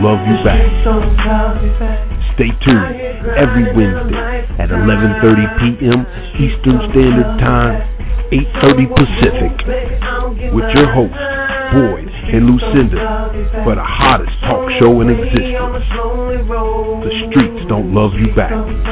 love you back. Stay tuned every Wednesday at 11:30 p.m. Eastern Standard Time, 8:30 Pacific, with your hosts, Boyd and Lucinda, for the hottest talk show in existence. The streets don't love you back.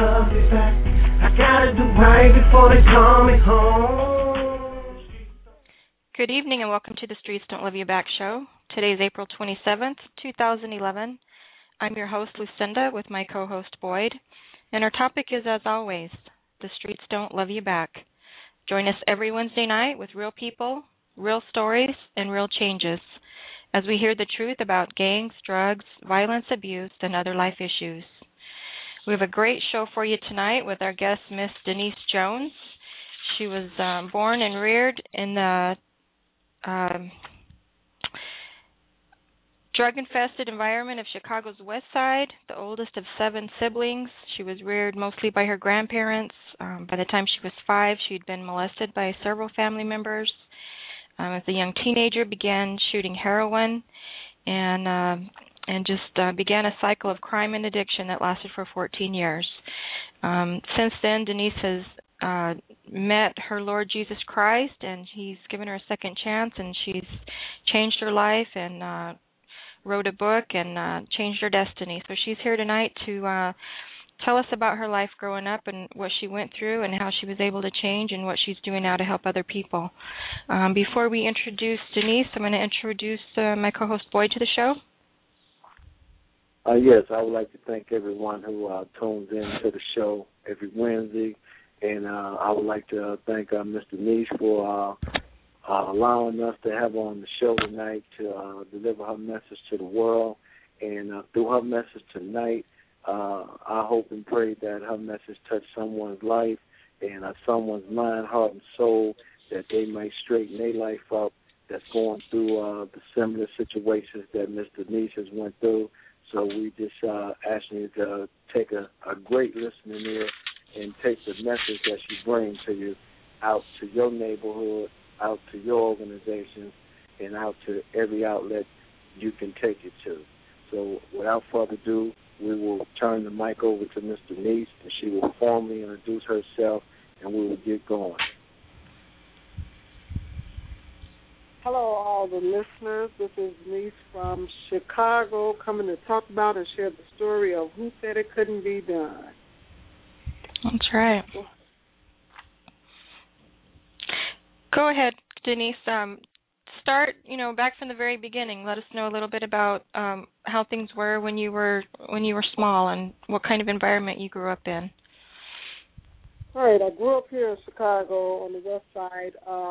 Good evening and welcome to the Streets Don't Love You Back show. Today is April 27th, 2011. I'm your host, Lucinda, with my co-host, Boyd. And our topic is, as always, the streets don't love you back. Join us every Wednesday night with real people, real stories, and real changes as we hear the truth about gangs, drugs, violence, abuse, and other life issues. We have a great show for you tonight with our guest, Miss Denise Jones. She was born and reared in the drug-infested environment of Chicago's West Side, the oldest of 7 siblings. She was reared mostly by her grandparents. By the time she was 5, she'd been molested by several family members. As a young teenager, began shooting heroin and just began a cycle of crime and addiction that lasted for 14 years. Since then, Denise has met her Lord Jesus Christ, and he's given her a second chance, and she's changed her life and wrote a book and changed her destiny. So she's here tonight to tell us about her life growing up and what she went through and how she was able to change and what she's doing now to help other people. Before we introduce Denise, I'm going to introduce my co-host Boyd to the show. Yes, I would like to thank everyone who tunes in to the show every Wednesday. And I would like to thank Mr. Niche for allowing us to have her on the show tonight to deliver her message to the world. And through her message tonight, I hope and pray that her message touch someone's life and someone's mind, heart, and soul, that they might straighten their life up that's going through the similar situations that Mr. Niche has went through. So we just ask you to take a great listening ear and take the message that she brings to you out to your neighborhood, out to your organizations, and out to every outlet you can take it to. So without further ado, we will turn the mic over to Mr. Niece, and she will formally introduce herself, and we will get going. Hello, all the listeners. This is Denise from Chicago, coming to talk about and share the story of Who Said It Couldn't Be Done. That's right. Go ahead, Denise. Start, back from the very beginning. Let us know a little bit about how things were when you were small and what kind of environment you grew up in. All right. I grew up here in Chicago on the West Side,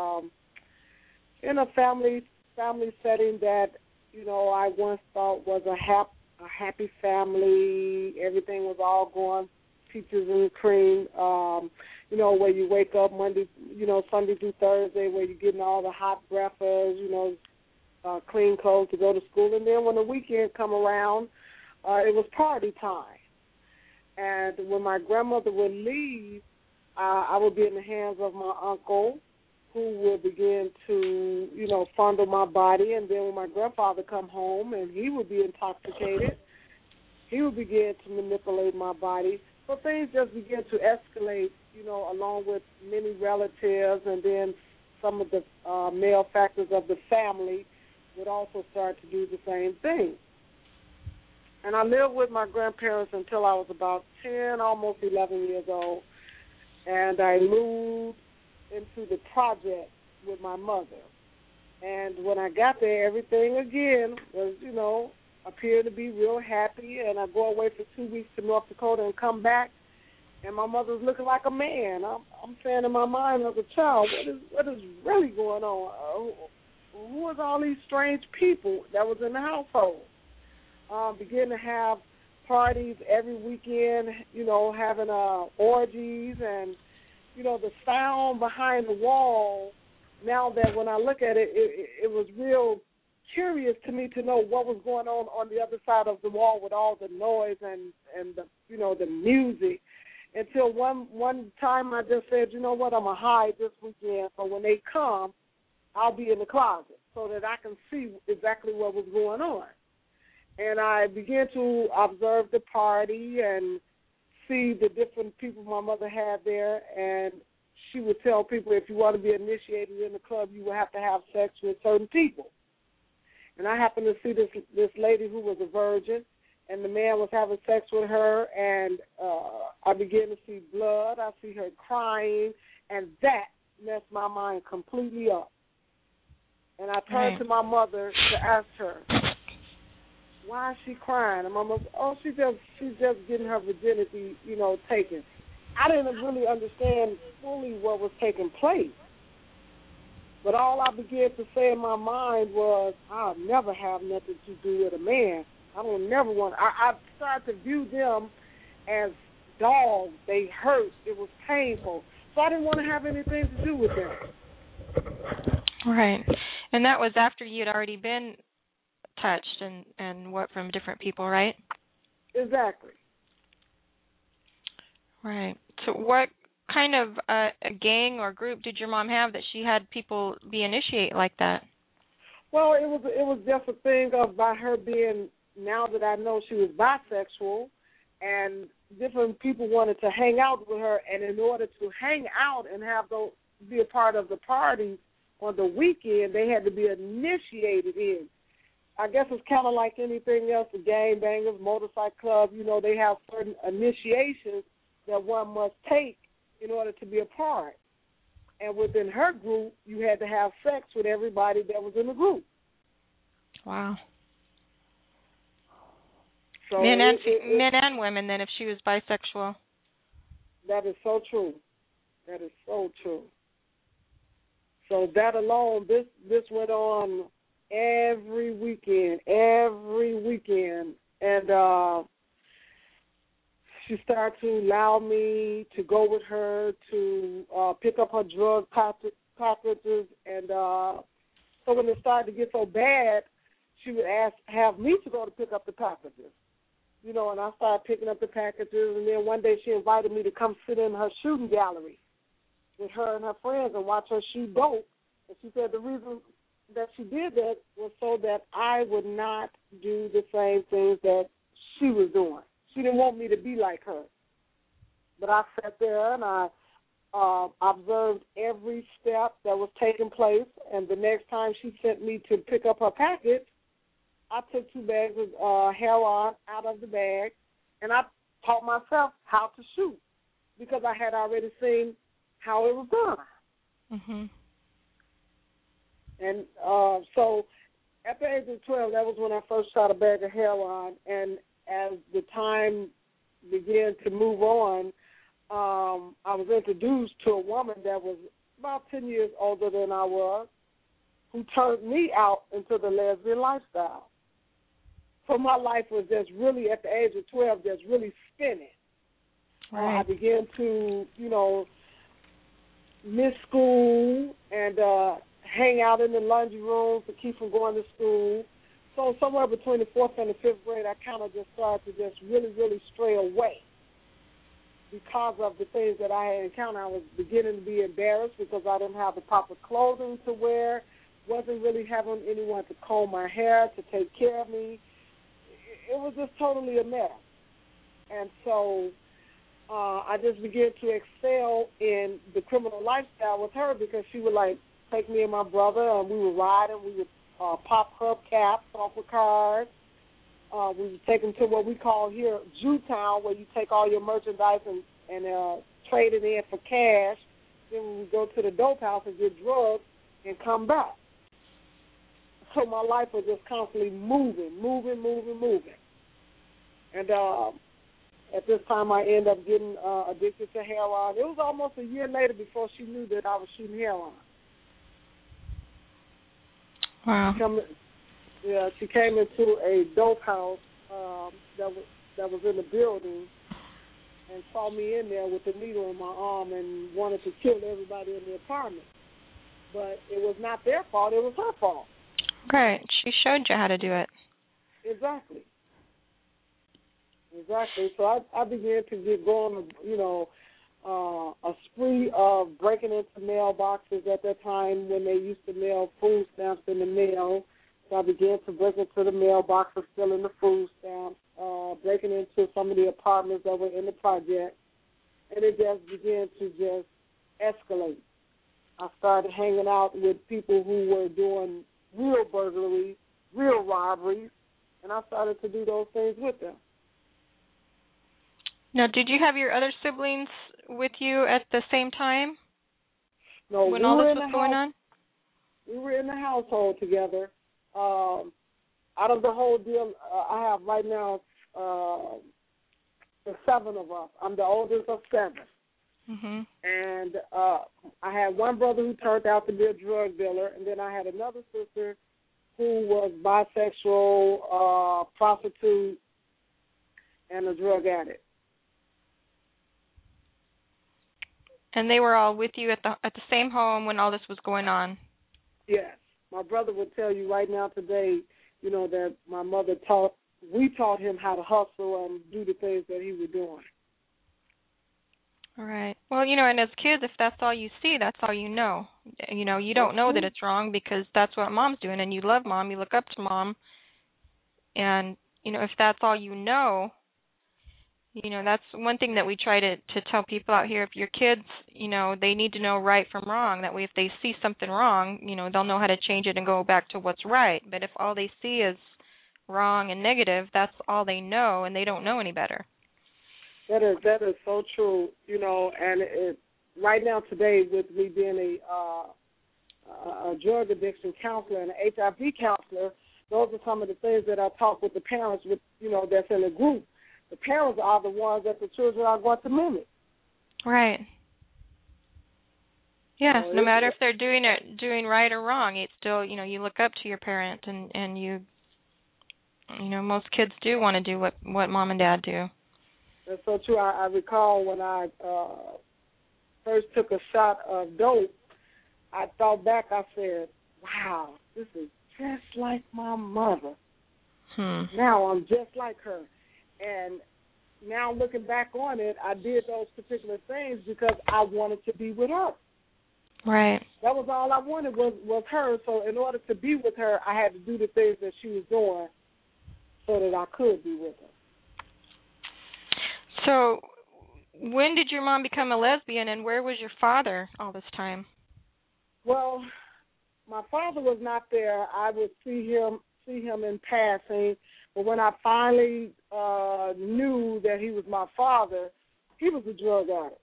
in a family setting that I once thought was a happy family. Everything was all going peaches and cream, where you wake up Monday, Sunday through Thursday, where you're getting all the hot breakfast, clean clothes to go to school. And then when the weekend come around, it was party time. And when my grandmother would leave, I would be in the hands of my uncle, who would begin to, fondle my body. And then when my grandfather come home and he would be intoxicated, he would begin to manipulate my body. So things just began to escalate, along with many relatives, and then some of the male factors of the family would also start to do the same thing. And I lived with my grandparents until I was about 10, almost 11 years old, and I moved into the project with my mother. And when I got there, everything again was, appeared to be real happy, and I go away for 2 weeks to North Dakota and come back, and my mother's looking like a man. I'm saying in my mind as a child, what is really going on? Who is all these strange people that was in the household? Begin to have parties every weekend, having orgies, and, the sound behind the wall. Now that when I look at it, it was real curious to me to know what was going on the other side of the wall with all the noise and the the music. Until one time I just said, I'm gonna hide this weekend, so when they come, I'll be in the closet so that I can see exactly what was going on. And I began to observe the party and see the different people my mother had there. And she would tell people, if you want to be initiated in the club, you will have to have sex with certain people. And I happened to see this lady who was a virgin, and the man was having sex with her, and I began to see blood. I see her crying, and that messed my mind completely up. And I turned to my mother to ask her, why is she crying? And my mother, she's just getting her virginity, taken. I didn't really understand fully what was taking place. But all I began to say in my mind was, I'll never have nothing to do with a man. I don't never want. I started to view them as dogs. They hurt. It was painful. So I didn't want to have anything to do with them. Right. And that was after you had already been touched and what from different people, right? Exactly. Right. So what kind of a gang or group did your mom have that she had people be initiate like that? Well, it was just a thing of by her being, now that I know she was bisexual, and different people wanted to hang out with her, and in order to hang out and be a part of the party on the weekend, they had to be initiated in. I guess it's kind of like anything else, the gangbangers, motorcycle club, they have certain initiations that one must take in order to be a part. And within her group, you had to have sex with everybody that was in the group. Wow. So men and women, then, if she was bisexual. That is so true. That is so true. So that alone, this went on every weekend, and she started to allow me to go with her to pick up her drug packages, and so when it started to get so bad, she would have me to go to pick up the packages, and I started picking up the packages, and then one day she invited me to come sit in her shooting gallery with her and her friends and watch her shoot dope, and she said the reason that she did that was so that I would not do the same things that she was doing. She didn't want me to be like her. But I sat there and I observed every step that was taking place, and the next time she sent me to pick up her package, I took 2 bags of heroin out of the bag, and I taught myself how to shoot because I had already seen how it was done. Mm-hmm. And so at the age of 12, that was when I first shot a bag of heroin, and as the time began to move on, I was introduced to a woman that was about 10 years older than I was, who turned me out into the lesbian lifestyle. So my life was just really, at the age of 12, just really spinning. Right. I began to, miss school and hang out in the laundry rooms to keep from going to school. So somewhere between the 4th and the 5th grade, I kind of just started to just really, really stray away because of the things that I had encountered. I was beginning to be embarrassed because I didn't have the proper clothing to wear, wasn't really having anyone to comb my hair, to take care of me. It was just totally a mess. And so I just began to excel in the criminal lifestyle with her because she would, take me and my brother, and we would ride, and we would pop hubcaps off of cars. We would take them to what we call here Jewtown, where you take all your merchandise and trade it in for cash. Then we would go to the dope house and get drugs and come back. So my life was just constantly moving. And at this time, I ended up getting addicted to heroin. It was almost a year later before she knew that I was shooting heroin. Wow. She came into a dope house that was in the building and saw me in there with a needle in my arm and wanted to kill everybody in the apartment. But it was not their fault; it was her fault. Right. She showed you how to do it. Exactly. So I began to get going, a spree of breaking into mailboxes at that time when they used to mail food stamps in the mail. So I began to break into the mailboxes, stealing the food stamps, breaking into some of the apartments that were in the project, and it just began to just escalate. I started hanging out with people who were doing real burglaries, real robberies, and I started to do those things with them. Now, did you have your other siblings with you at the same time? No, when all this was going on? We were in the household together. Out of the whole deal, I have right now the 7 of us. I'm the oldest of 7. Mm-hmm. And I had one brother who turned out to be a drug dealer, and then I had another sister who was bisexual, prostitute, and a drug addict. And they were all with you at the same home when all this was going on? Yes. My brother would tell you right now today, that my mother we taught him how to hustle and do the things that he was doing. All right. Well, and as kids, if that's all you see, that's all you know. You don't know that it's wrong because that's what Mom's doing, and you love Mom, you look up to Mom, and, if that's all you know, that's one thing that we try to tell people out here. If your kids, they need to know right from wrong. That way if they see something wrong, they'll know how to change it and go back to what's right. But if all they see is wrong and negative, that's all they know, and they don't know any better. That is so true, and right now today with me being a drug addiction counselor and an HIV counselor, those are some of the things that I talk with the parents with, that's in the group. The parents are the ones that the children are going to mimic. Right. Yeah, no matter if they're doing right or wrong, it's still, you look up to your parent, and you most kids do want to do what Mom and Dad do. That's so true. I recall when I first took a shot of dope, I thought back, I said, wow, this is just like my mother. Now I'm just like her. And now looking back on it, I did those particular things because I wanted to be with her. Right. That was all I wanted was her. So in order to be with her, I had to do the things that she was doing so that I could be with her. So when did your mom become a lesbian, and where was your father all this time? Well, my father was not there. I would see him in passing. But when I finally knew that he was my father, he was a drug addict.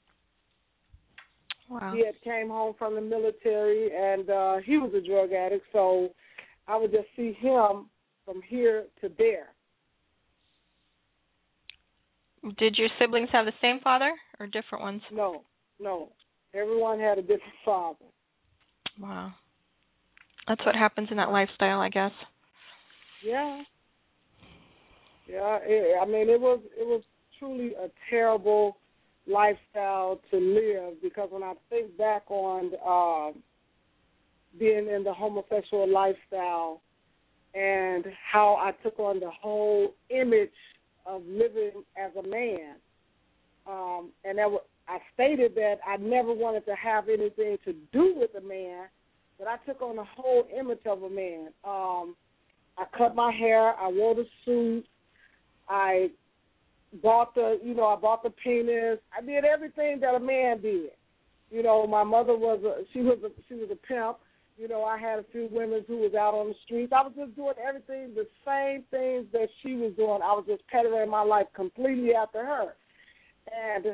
Wow. He had came home from the military, and he was a drug addict. So I would just see him from here to there. Did your siblings have the same father or different ones? No. Everyone had a different father. Wow. That's what happens in that lifestyle, I guess. Yeah. Yeah, it was truly a terrible lifestyle to live, because when I think back on being in the homosexual lifestyle and how I took on the whole image of living as a man, and I stated that I never wanted to have anything to do with a man, but I took on the whole image of a man. I cut my hair, I wore the suit, I bought the penis. I did everything that a man did. My mother was a pimp. I had a few women who was out on the streets. I was just doing everything, the same things that she was doing. I was just peddling my life completely after her. And,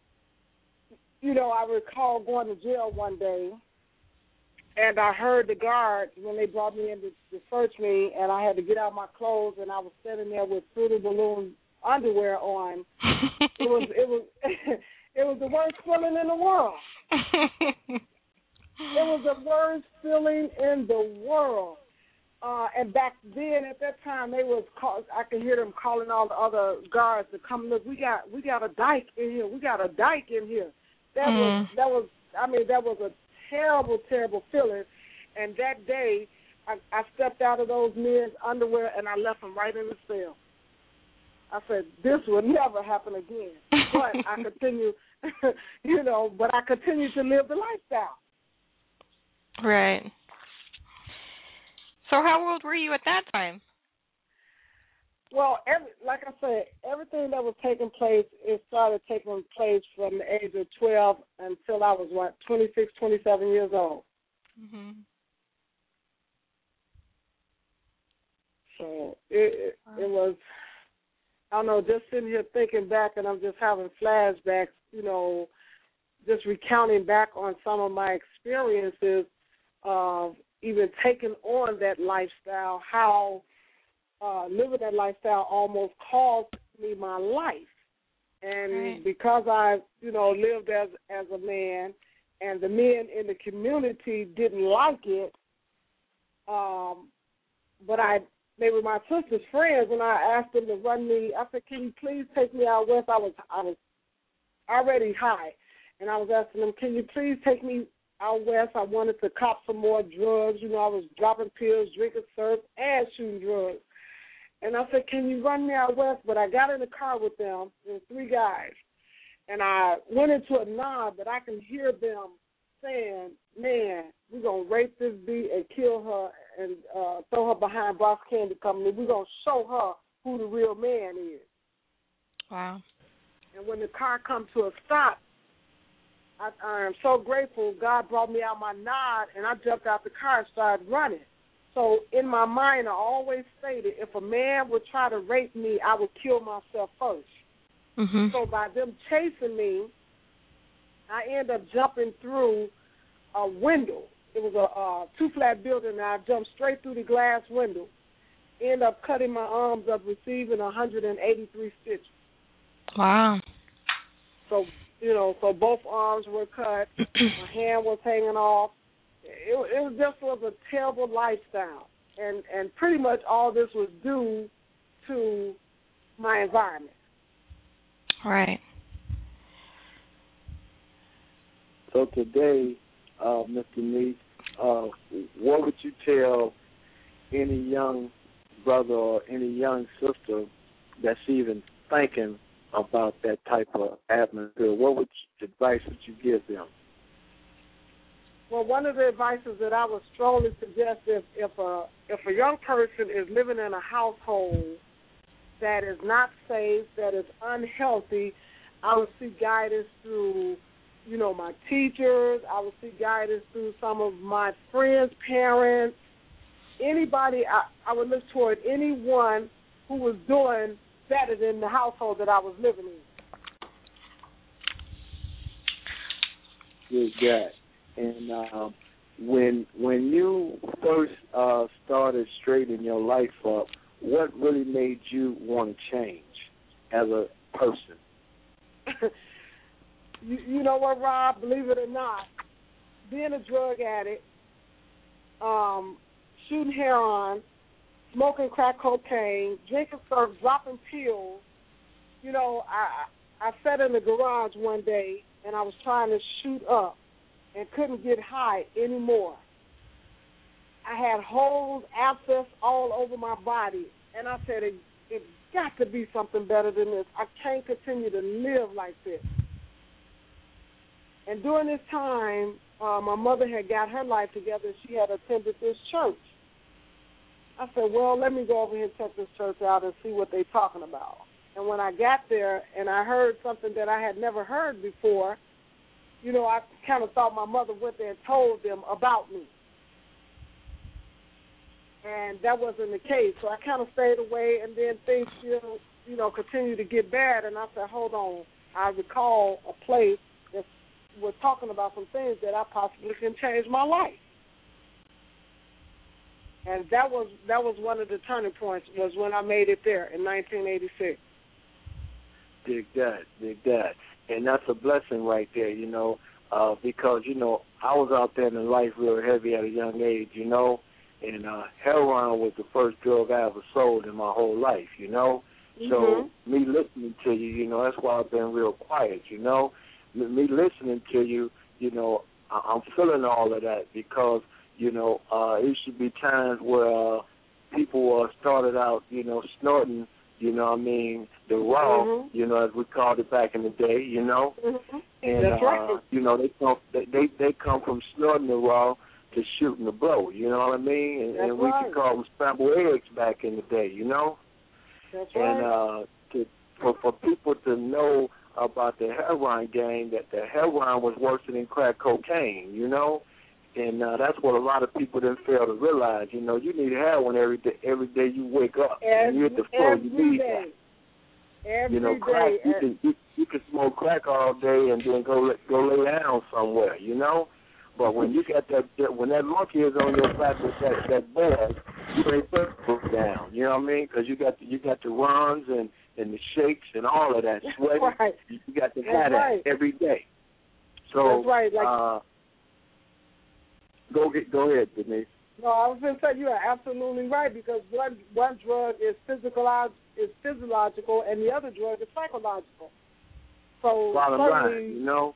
I recall going to jail one day, and I heard the guards when they brought me in to search me, and I had to get out my clothes, and I was sitting there with Fruity Balloon underwear on. It was the worst feeling in the world. It was the worst feeling in the world. And back then, at that time, I could hear them calling all the other guards to come look. We got a dyke in here. We got a dyke in here. That was a terrible, terrible feeling. And that day, I stepped out of those men's underwear and I left them right in the cell. I said, this will never happen again. But I continue, but I continue to live the lifestyle. Right. So how old were you at that time? Well, like I said, everything that was taking place, it started taking place from the age of 12 until I was, 26, 27 years old. Mhm. So it was, I don't know, just sitting here thinking back, and I'm just having flashbacks, just recounting back on some of my experiences of even taking on that lifestyle, how living that lifestyle almost cost me my life. And because I, lived as a man, and the men in the community didn't like it, but they were my sister's friends, and I asked them to run me. I said, "Can you please take me out west?" I was already high, and I was asking them, "Can you please take me out west? I wanted to cop some more drugs. I was dropping pills, drinking syrup, and shooting drugs." And I said, "Can you run me out west?" But I got in the car with them. There were 3 guys. And I went into a nod, but I can hear them saying, "Man, we're going to rape this B and kill her and throw her behind Boss Candy Company. We're going to show her who the real man is." Wow. And when the car come to a stop, I am so grateful God brought me out my nod, and I jumped out the car and started running. So in my mind, I always stated, if a man would try to rape me, I would kill myself first. Mm-hmm. So by them chasing me, I ended up jumping through a window. It was a 2-flat building, and I jumped straight through the glass window. Ended up cutting my arms up, receiving 183 stitches. Wow. So, so both arms were cut. My hand was hanging off. It was a terrible lifestyle, and pretty much all this was due to my environment. Right. So today, Mr. Neese, what would you tell any young brother or any young sister that's even thinking about that type of atmosphere? What advice would you give them? Well, one of the advices that I would strongly suggest if a young person is living in a household that is not safe, that is unhealthy, I would seek guidance through, my teachers. I would seek guidance through some of my friends' parents. Anybody, I would look toward anyone who was doing better than the household that I was living in. Good God. And when you first started straightening your life up, what really made you want to change as a person? You know what, Rob? Believe it or not, being a drug addict, shooting heroin, smoking crack cocaine, drinking syrup, dropping pills. I sat in the garage one day and I was trying to shoot up and couldn't get high anymore. I had holes, abscess all over my body, and I said, it's got to be something better than this. I can't continue to live like this. And during this time, my mother had got her life together. She had attended this church. I said, well, let me go over here and check this church out and see what they're talking about. And when I got there and I heard something that I had never heard before, I kind of thought my mother went there and told them about me. And that wasn't the case. So I kind of stayed away, and then things still, continued to get bad. And I said, hold on. I recall a place that was talking about some things that I possibly can change my life. And that was one of the turning points, was when I made it there in 1986. Dig that. And that's a blessing right there, because, I was out there in life real heavy at a young age, and heroin was the first drug I ever sold in my whole life, Mm-hmm. So me listening to you, that's why I've been real quiet, Me listening to you, I'm feeling all of that because, it should be times where people started out, snorting, the raw, mm-hmm. As we called it back in the day, Mm-hmm. And that's right. they come from snorting the raw to shooting the blow, you know what I mean? And we right. could call them scrambled eggs back in the day, you know? That's right. And for people to know about the heroin game, that the heroin was worse than crack cocaine, you know? And that's what a lot of people didn't fail to realize. You know, you need heroin every day you wake up. And you hit the floor, you need that. You know, crack, you can smoke crack all day and then go lay down somewhere, you know? But when you got when that monkey is on your back with that bag, you ain't put it down. You know what I mean? Because you got the runs and the shakes and all of that sweat. Right. You got to have that every day. So that's right. Like, go ahead, Denise. No, I was going to say you are absolutely right, because one drug is physiological and the other drug is psychological. So bottom line, you know.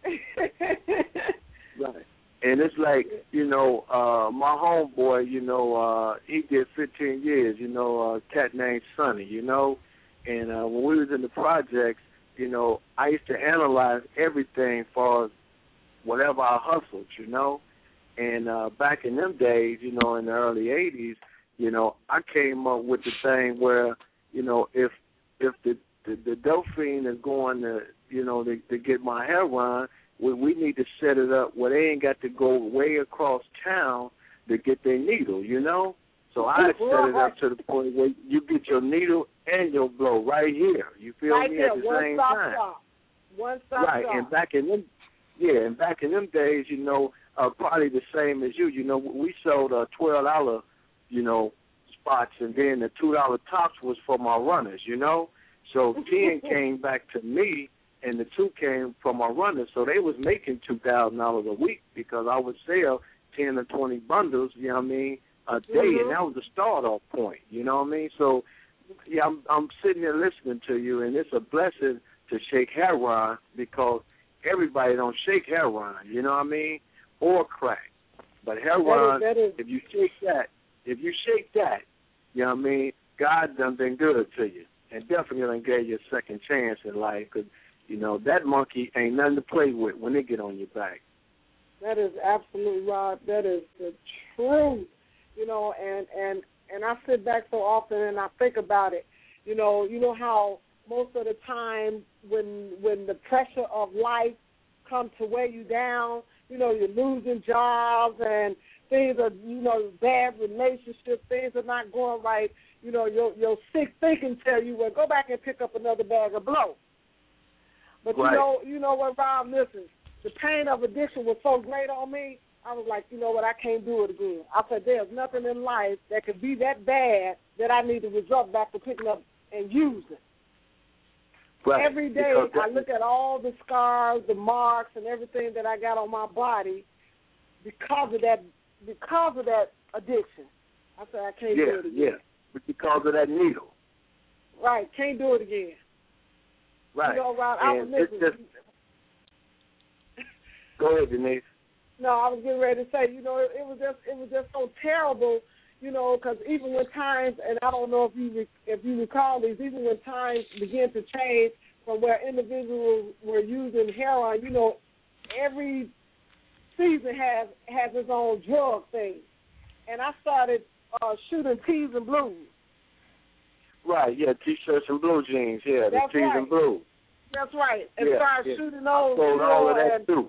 Right. And it's like, you know, my homeboy, you know, he did 15 years, you know, a cat named Sonny, you know. And when we was in the projects, you know, I used to analyze everything for whatever I hustled, you know. And back in them days, you know, in the early 80s, you know, I came up with the thing where, you know, if the dope fiend is going to, you know, to get my heroin, we need to set it up where they ain't got to go way across town to get their needle, you know? So I set it up to the point where you get your needle and your blow right here. You feel right me? There, at the same time. One stop right, shop. And back in them days, you know, probably the same as you. You know, we sold $12, you know, spots, and then the $2 tops was for my runners, you know. So 10 came back to me, and the 2 came from my runners. So they was making $2,000 a week because I would sell 10 or 20 bundles, you know what I mean, a day, and that was the start-off point, you know what I mean? So, yeah, I'm sitting there listening to you, and it's a blessing to shake heroin because everybody don't shake heroin, you know what I mean, or crack. But heroin, if you shake that, you know what I mean, God done been good to you, and definitely done gave you a second chance in life because, you know, that monkey ain't nothing to play with when they get on your back. That is absolutely right. That is the truth. You know, and I sit back so often and I think about it. You know how most of the time when the pressure of life comes to weigh you down, you know, you're losing jobs and things are, you know, bad relationships, things are not going right. You know, your sick thinking tell you, well, go back and pick up another bag of blow. But right. you know what, Rob, listen, the pain of addiction was so great on me, I was like, you know what, I can't do it again. I said, there's nothing in life that could be that bad that I need to resort back to picking up and using. Right. Every day I look at all the scars, the marks, and everything that I got on my body because of that addiction. I said, I can't do it again. Yeah, because of that needle. Right, can't do it again. Right. You know, Rob, I was listening. Go ahead, Denise. No, I was getting ready to say, you know, it was just so terrible, you know, because even when times, and I don't know if you recall these, even when times began to change from where individuals were using heroin, you know, every season has its own drug thing, and I started shooting T's and blues. Right, yeah, T-shirts and blue jeans, yeah, the T's and blues. That's right, and started shooting those. I sold all of that too.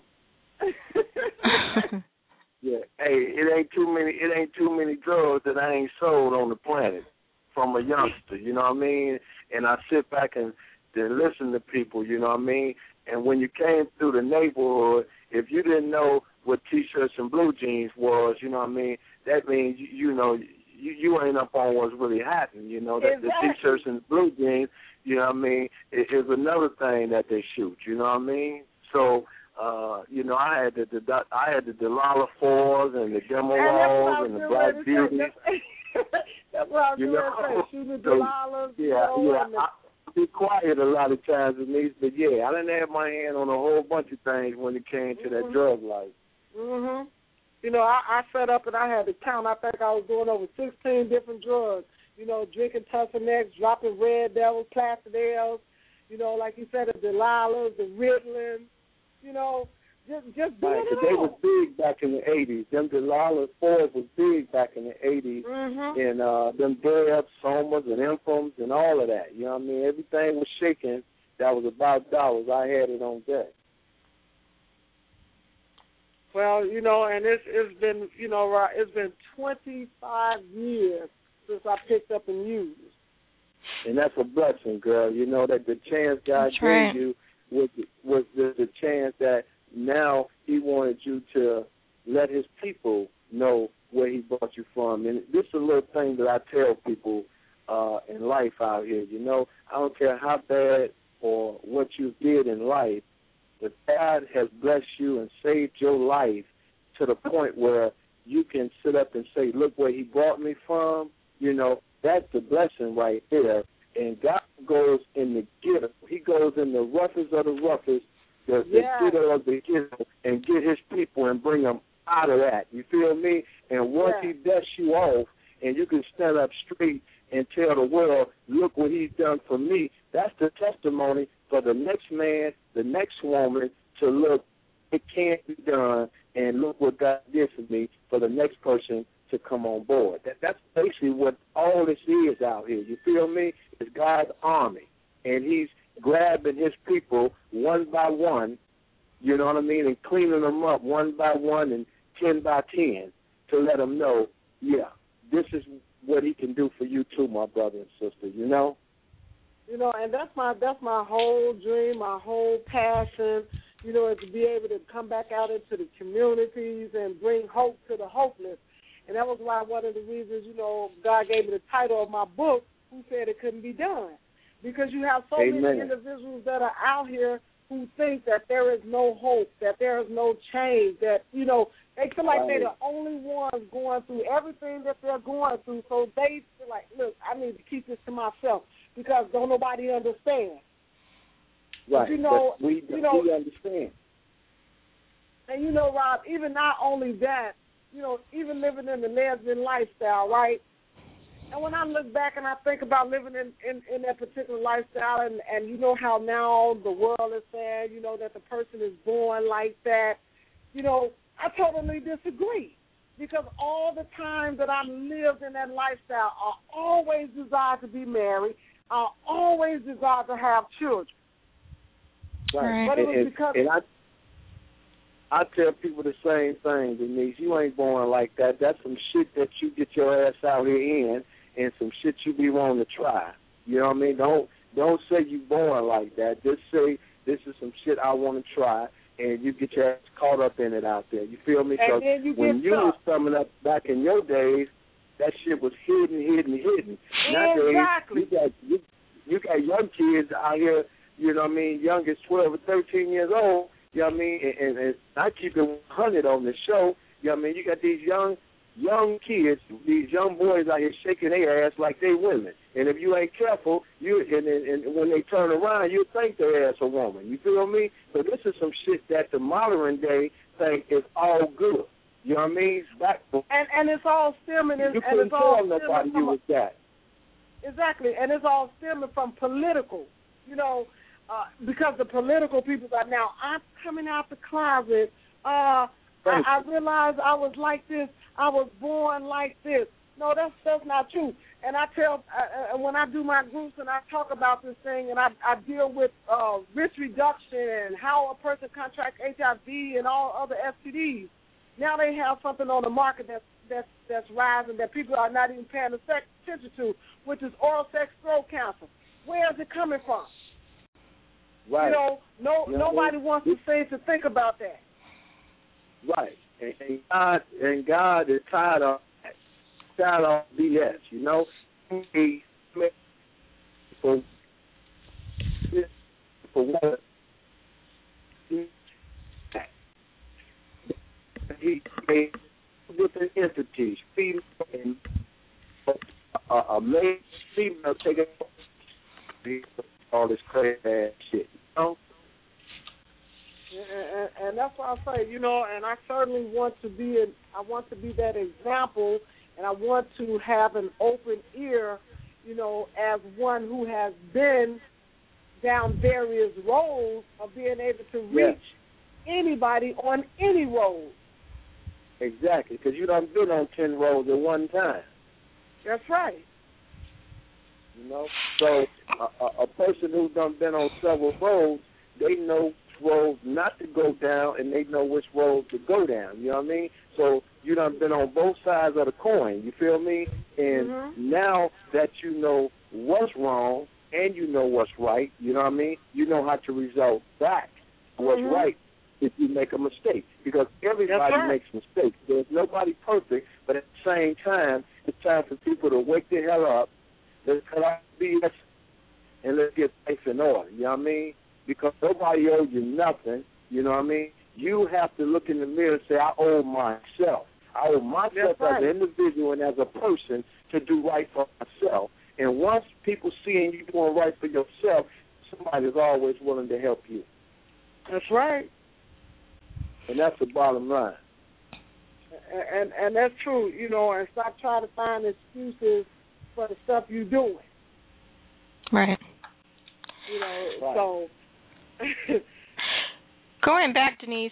Yeah, hey, it ain't too many drugs that I ain't sold on the planet from a youngster, you know what I mean? And I sit back and listen to people, you know what I mean? And when you came through the neighborhood, if you didn't know what T-shirts and blue jeans was, you know what I mean, that means, you know, you ain't up on what's really happening, you know, that the T-shirts and blue jeans, you know what I mean, is another thing that they shoot, you know what I mean? So, you know, I had the Delilah 4s and the Demerals and the Black Beauties. That's what I was going to say, shooting the Delilahs. I be quiet a lot of times, Denise, but yeah, I didn't have my hand on a whole bunch of things when it came to that drug life. Mhm. You know, I set up and I had to count. I think I was doing over 16 different drugs. You know, drinking Tussinex, dropping Red Devils, Placidels. You know, like you said, the Delilahs, the Ritalin. You know, Just doing it They all. was big back in the 80s. Them Delilah Ford was big back in the 80s. Mm-hmm. And them Debs, Somas, and Infoms, and all of that. You know what I mean? Everything was shaking that was about dollars. I had it on deck. Well, and it's been, it's been 25 years since I picked up and used. And that's a blessing, girl. You know that the chance God gave you was the chance that now He wanted you to let His people know where He brought you from. And this is a little thing that I tell people in life out here. I don't care how bad or what you did in life, but God has blessed you and saved your life to the point where you can sit up and say, look where He brought me from. That's the blessing right there. And God goes in the ghetto. He goes in the roughest of the roughest, the ghetto of the ghetto, and get His people and bring them out of that. You feel me? And once He dusts you off and you can stand up straight and tell the world, look what He's done for me, that's the testimony for the next man, the next woman to look, it can't be done, and look what God did for me for the next person to come on board. That's basically what all this is out here. You feel me? It's God's army, and He's grabbing His people one by one, you know what I mean, and cleaning them up one by one and 10 by 10 to let them know, this is what He can do for you too, my brother and sister, and that's my whole dream, my whole passion, is to be able to come back out into the communities and bring hope to the hopeless. And that was why one of the reasons, God gave me the title of my book, Who Said It Couldn't Be Done? Because you have so many individuals that are out here who think that there is no hope, that there is no change, that, they feel like they're the only ones going through everything that they're going through. So they feel like, look, I need to keep this to myself because don't nobody understand. Right. But we understand. And, Rob, even not only that, even living in the lesbian lifestyle, right? And when I look back and I think about living in that particular lifestyle and you know how now the world is saying, that the person is born like that, I totally disagree. Because all the time that I lived in that lifestyle, I always desired to be married. I always desired to have children. Right. But it was because... I tell people the same thing, Denise. You ain't born like that. That's some shit that you get your ass out here in and some shit you be wanting to try. You know what I mean? Don't say you born like that. Just say this is some shit I want to try, and you get your ass caught up in it out there. You feel me? Because when you was coming up back in your days, that shit was hidden. Exactly. Nowadays, you got young kids out here, you know what I mean, young as 12 or 13 years old, you know what I mean, and I keep it 100 on the show, you know what I mean, you got these young kids, these young boys out here shaking their ass like they women. And if you ain't careful, and when they turn around, you think their ass a woman. You feel me? So this is some shit that the modern day think is all good. You know what I mean? And it's all stemming. You couldn't tell nobody you was that. Exactly, and it's all stemming from political. Because the political people are now, I'm coming out the closet. I realized I was like this. I was born like this. No, that's not true. And I tell, when I do my groups and I talk about this thing and I deal with risk reduction and how a person contracts HIV and all other STDs, now they have something on the market that's rising that people are not even paying attention to, which is oral sex throat cancer. Where is it coming from? Right. Nobody wants to think about that. Right. And God is tired of BS, He for what He made different entities, female and a male, female, taking all this crazy ass shit, And that's why I say, and I certainly want to be that example, and I want to have an open ear, as one who has been down various roads of being able to reach anybody on any road. Exactly, because you done been on 10 roads at one time. That's right. You know, so a person who's done been on several roads, they know which roads not to go down, and they know which roads to go down. You know what I mean? So you done been on both sides of the coin. You feel me? And now that you know what's wrong and you know what's right, you know what I mean? You know how to result back what's right if you make a mistake. Because everybody makes mistakes. There's nobody perfect, but at the same time, it's time for people to wake the hell up. Let's cut out BS and let's get things in order. You know what I mean? Because nobody owes you nothing. You know what I mean? You have to look in the mirror and say, I owe myself. I owe myself as an individual and as a person to do right for myself. And once people seeing you doing right for yourself, somebody's always willing to help you. That's right. And that's the bottom line. And that's true, you know, and stop trying to find excuses for the stuff you're doing. Right. You know, so. Going back, Denise,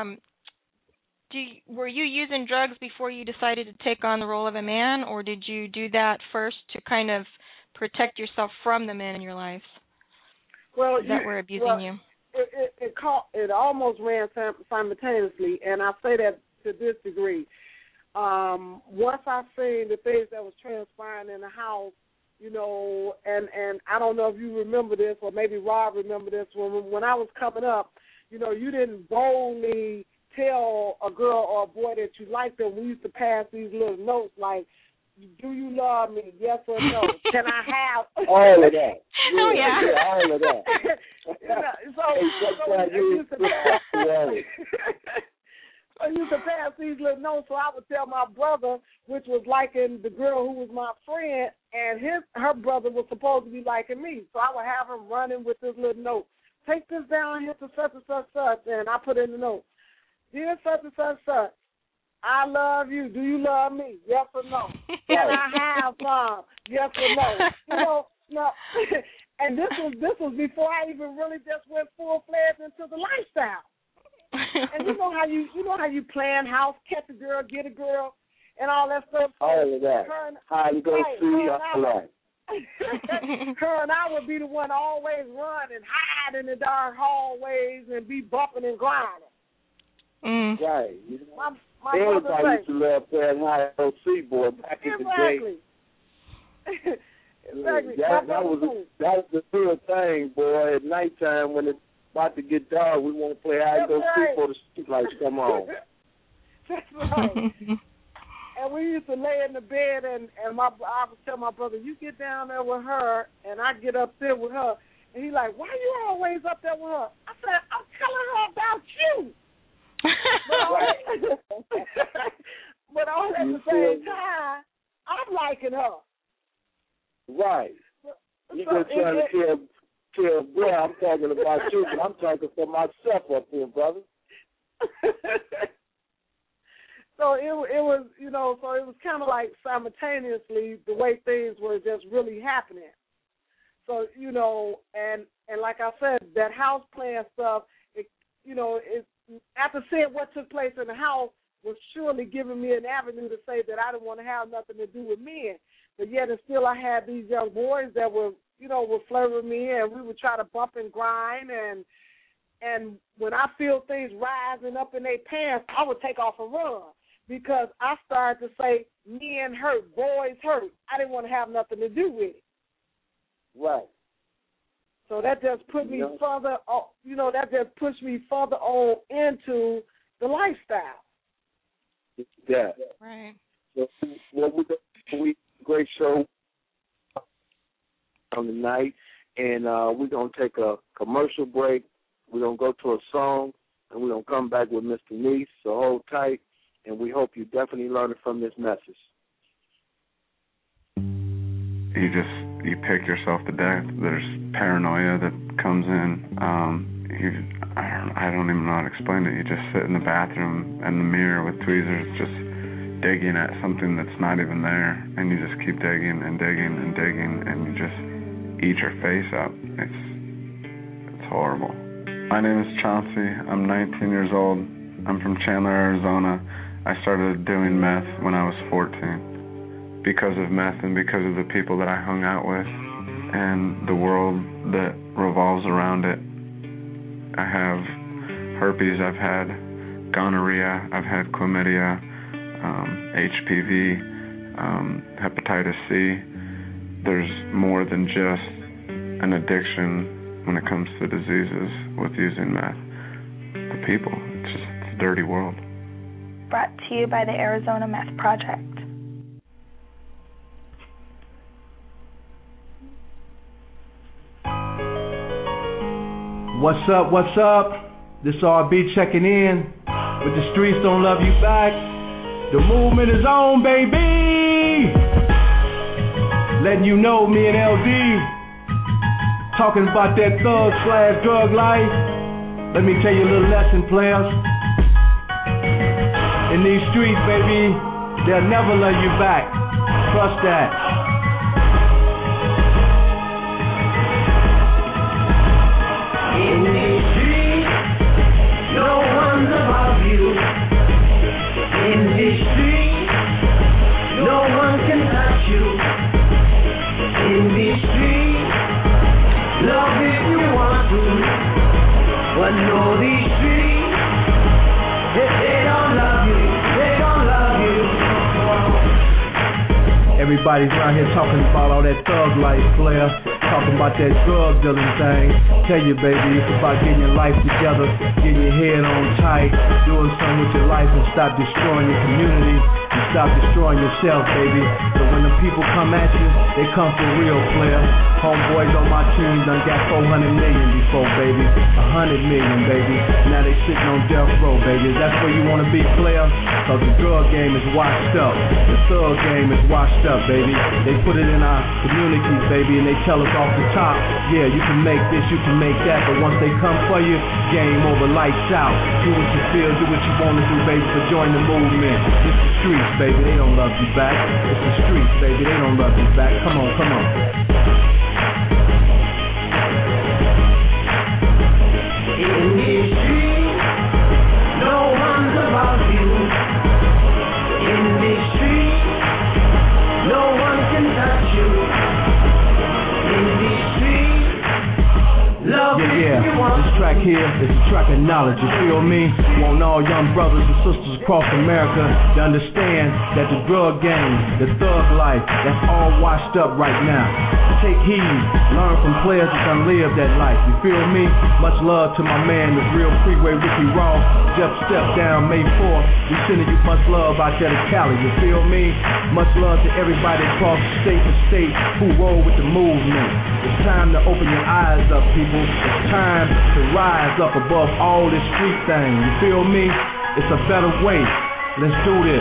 were you using drugs before you decided to take on the role of a man, or did you do that first to kind of protect yourself from the men in your life that were abusing you? It almost ran simultaneously, and I say that to this degree. Once I seen the things that was transpiring in the house, you know, and I don't know if you remember this, or maybe Rob remember this, when I was coming up, you know, you didn't boldly tell a girl or a boy that you liked them. We used to pass these little notes like, do you love me? Yes or no? Can I have all of that? Oh yeah, all of that. I used to pass these little notes, so I would tell my brother, which was liking the girl who was my friend, and her brother was supposed to be liking me. So I would have him running with this little note. Take this down here to such and such such, and I put in the note. Dear such and such such, I love you. Do you love me? Yes or no? Can I have some? Yes or no? You know, no. And this was before I even really just went full-fledged into the lifestyle. And you know how you plan house, catch a girl, get a girl, and all that stuff. All of that. How you go see all that. Her and I would be the one always run and hide in the dark hallways and be bumping and grinding. Right. You know, my everybody used to love playing hide and go see, boy, back in the day. Exactly. That was the real thing, boy. At nighttime when it's about to get dark, we want to play hide and go see before the street lights come on. That's right. And we used to lay in the bed, and I would tell my brother, you get down there with her, and I get up there with her. And he's like, why are you always up there with her? I said, I'm telling her about you. But all at the same time, I'm liking her. Right. You just trying to tell boy, I'm talking about you, but I'm talking for myself up here, brother. So it was, you know, so it was kind of like simultaneously the way things were just really happening. So, you know, and like I said, that house plan stuff, after seeing what took place in the house was surely giving me an avenue to say that I didn't want to have nothing to do with men. But yet and still I had these young boys that were flirting with me, and we would try to bump and grind, and when I feel things rising up in their pants, I would take off and run. Because I started to say, men hurt, boys hurt. I didn't want to have nothing to do with it. Right. So that just put me further, that just pushed me further on into the lifestyle. Yeah. Right. So what we great show on the night, and we're going to take a commercial break. We're going to go to a song, and we're going to come back with Mr. Neese, so hold tight. And we hope you definitely learn from this message. You pick yourself to death. There's paranoia that comes in. I don't even know how to explain it. You just sit in the bathroom and the mirror with tweezers just digging at something that's not even there, and you just keep digging and digging and digging, and you just eat your face up. It's horrible. My name is Chauncey. I'm 19 years old. I'm from Chandler, Arizona. I started doing meth when I was 14 because of meth and because of the people that I hung out with and the world that revolves around it. I have herpes, I've had gonorrhea, I've had chlamydia, HPV, hepatitis C. There's more than just an addiction when it comes to diseases with using meth. The people, it's a dirty world. Brought to you by the Arizona Meth Project. What's up, what's up? This RB checking in. But the streets don't love you back. The movement is on, baby. Letting you know, me and LD talking about that thug/drug life. Let me tell you a little lesson, players. In these streets, baby, they'll never love you back. Trust that. In these streets, no one's above you. In these streets, no one can touch you. In these streets, love if you want to, but know these streets, if they don't love you, they don't love you. Everybody's around here talking about all that thug life, player. Talking about that drug dealing thing. Tell you, baby, it's about getting your life together, getting your head on tight, doing something with your life and stop destroying your community and stop destroying yourself, baby. So when the people come at you, they come for real, player. Homeboys on my team done got 400 million before, baby. 100 million, baby. Now they sitting on death row, baby. That's where you want to be, player? Cause the drug game is washed up. The thug game is washed up, baby. They put it in our communities, baby, and they tell us off the top, yeah, you can make this, you can make that, but once they come for you, game over, lights out. Do what you feel, do what you want to do, baby, but join the movement. It's the streets, baby, they don't love you back. It's the streets, baby, they don't love you back. Come on, come on. In these streets, no one's above you. In these streets, no one can touch you. In these streets, love yeah. if you want. This track here is a track of knowledge, you feel me? Want all young brothers and sisters across America to understand that the drug game, the thug life, that's all washed up right now. Take heed, learn from players that done live that life, you feel me? Much love to my man, the real freeway Ricky Ross. Jeff Step down May 4th. We sending you much love out there to Cali, you feel me? Much love to everybody across state to state who roll with the movement. It's time to open your eyes up, people. It's time to rise up above all this street thing, you feel me? It's a better way. Let's do this.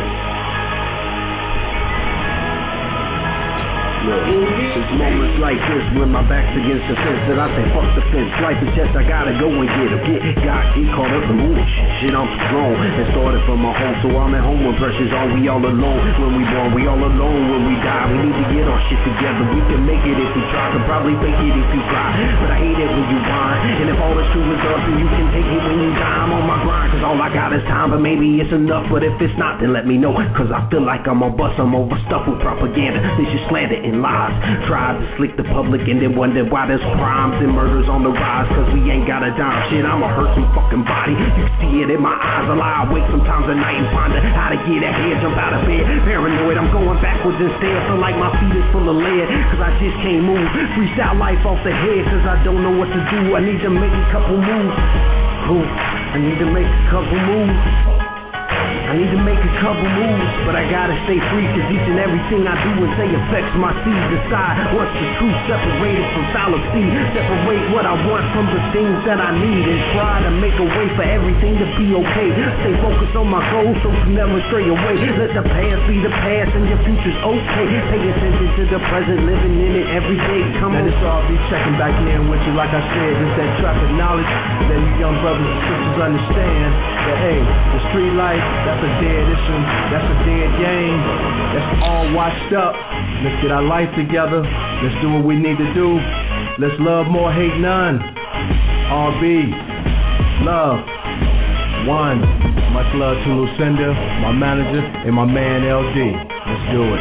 Look, it's moments like this when my back's against the fence that I say fuck the fence. Life is just I gotta go and get him. Get caught up in moving shit. I'm strong and started from my home, so I'm at home when pressures on. We all alone when we born, we all alone when we die. We need to get our shit together. We can make it if we try. Could probably fake it if you cry, but I hate it when you whine. And if all is true is us, then you can take it when you die. I'm on my grind, cause all I got is time, but maybe it's enough. But if it's not, then let me know, cause I feel like I'm on bust. I'm overstuffed with propaganda. This is slander and lies. Tried to slick the public and then wonder why there's crimes and murders on the rise. Cause we ain't got a dime. Shit, I'ma hurt some fucking body. You see it in my eyes. I lie awake sometimes at night and find out how to get ahead. Jump out of bed, paranoid. I'm going backwards instead. Feel like my feet is full of lead, cause I just can't move. Freestyle life off the head, cause I don't know what to do. I need to make a couple moves. I need to make a couple moves. I need to make a couple moves, but I gotta stay free, cause each and everything I do and say affects my seed. Decide what's the truth, separated from fallacy. Separate what I want from the things that I need, and try to make a way for everything to be okay. Stay focused on my goals so you never stray away. Let the past be the past and your future's okay. Pay attention to the present, living in it every day. Come on. Now this all be checking back in with you, like I said, just that track of knowledge. Let you young brothers and sisters understand that, hey, the street life, that's a dead issue, that's a dead game, that's all washed up. Let's get our life together, let's do what we need to do. Let's love more, hate none. RB. Love. One. Much love to Lucinda, my manager, and my man LD. Let's do it.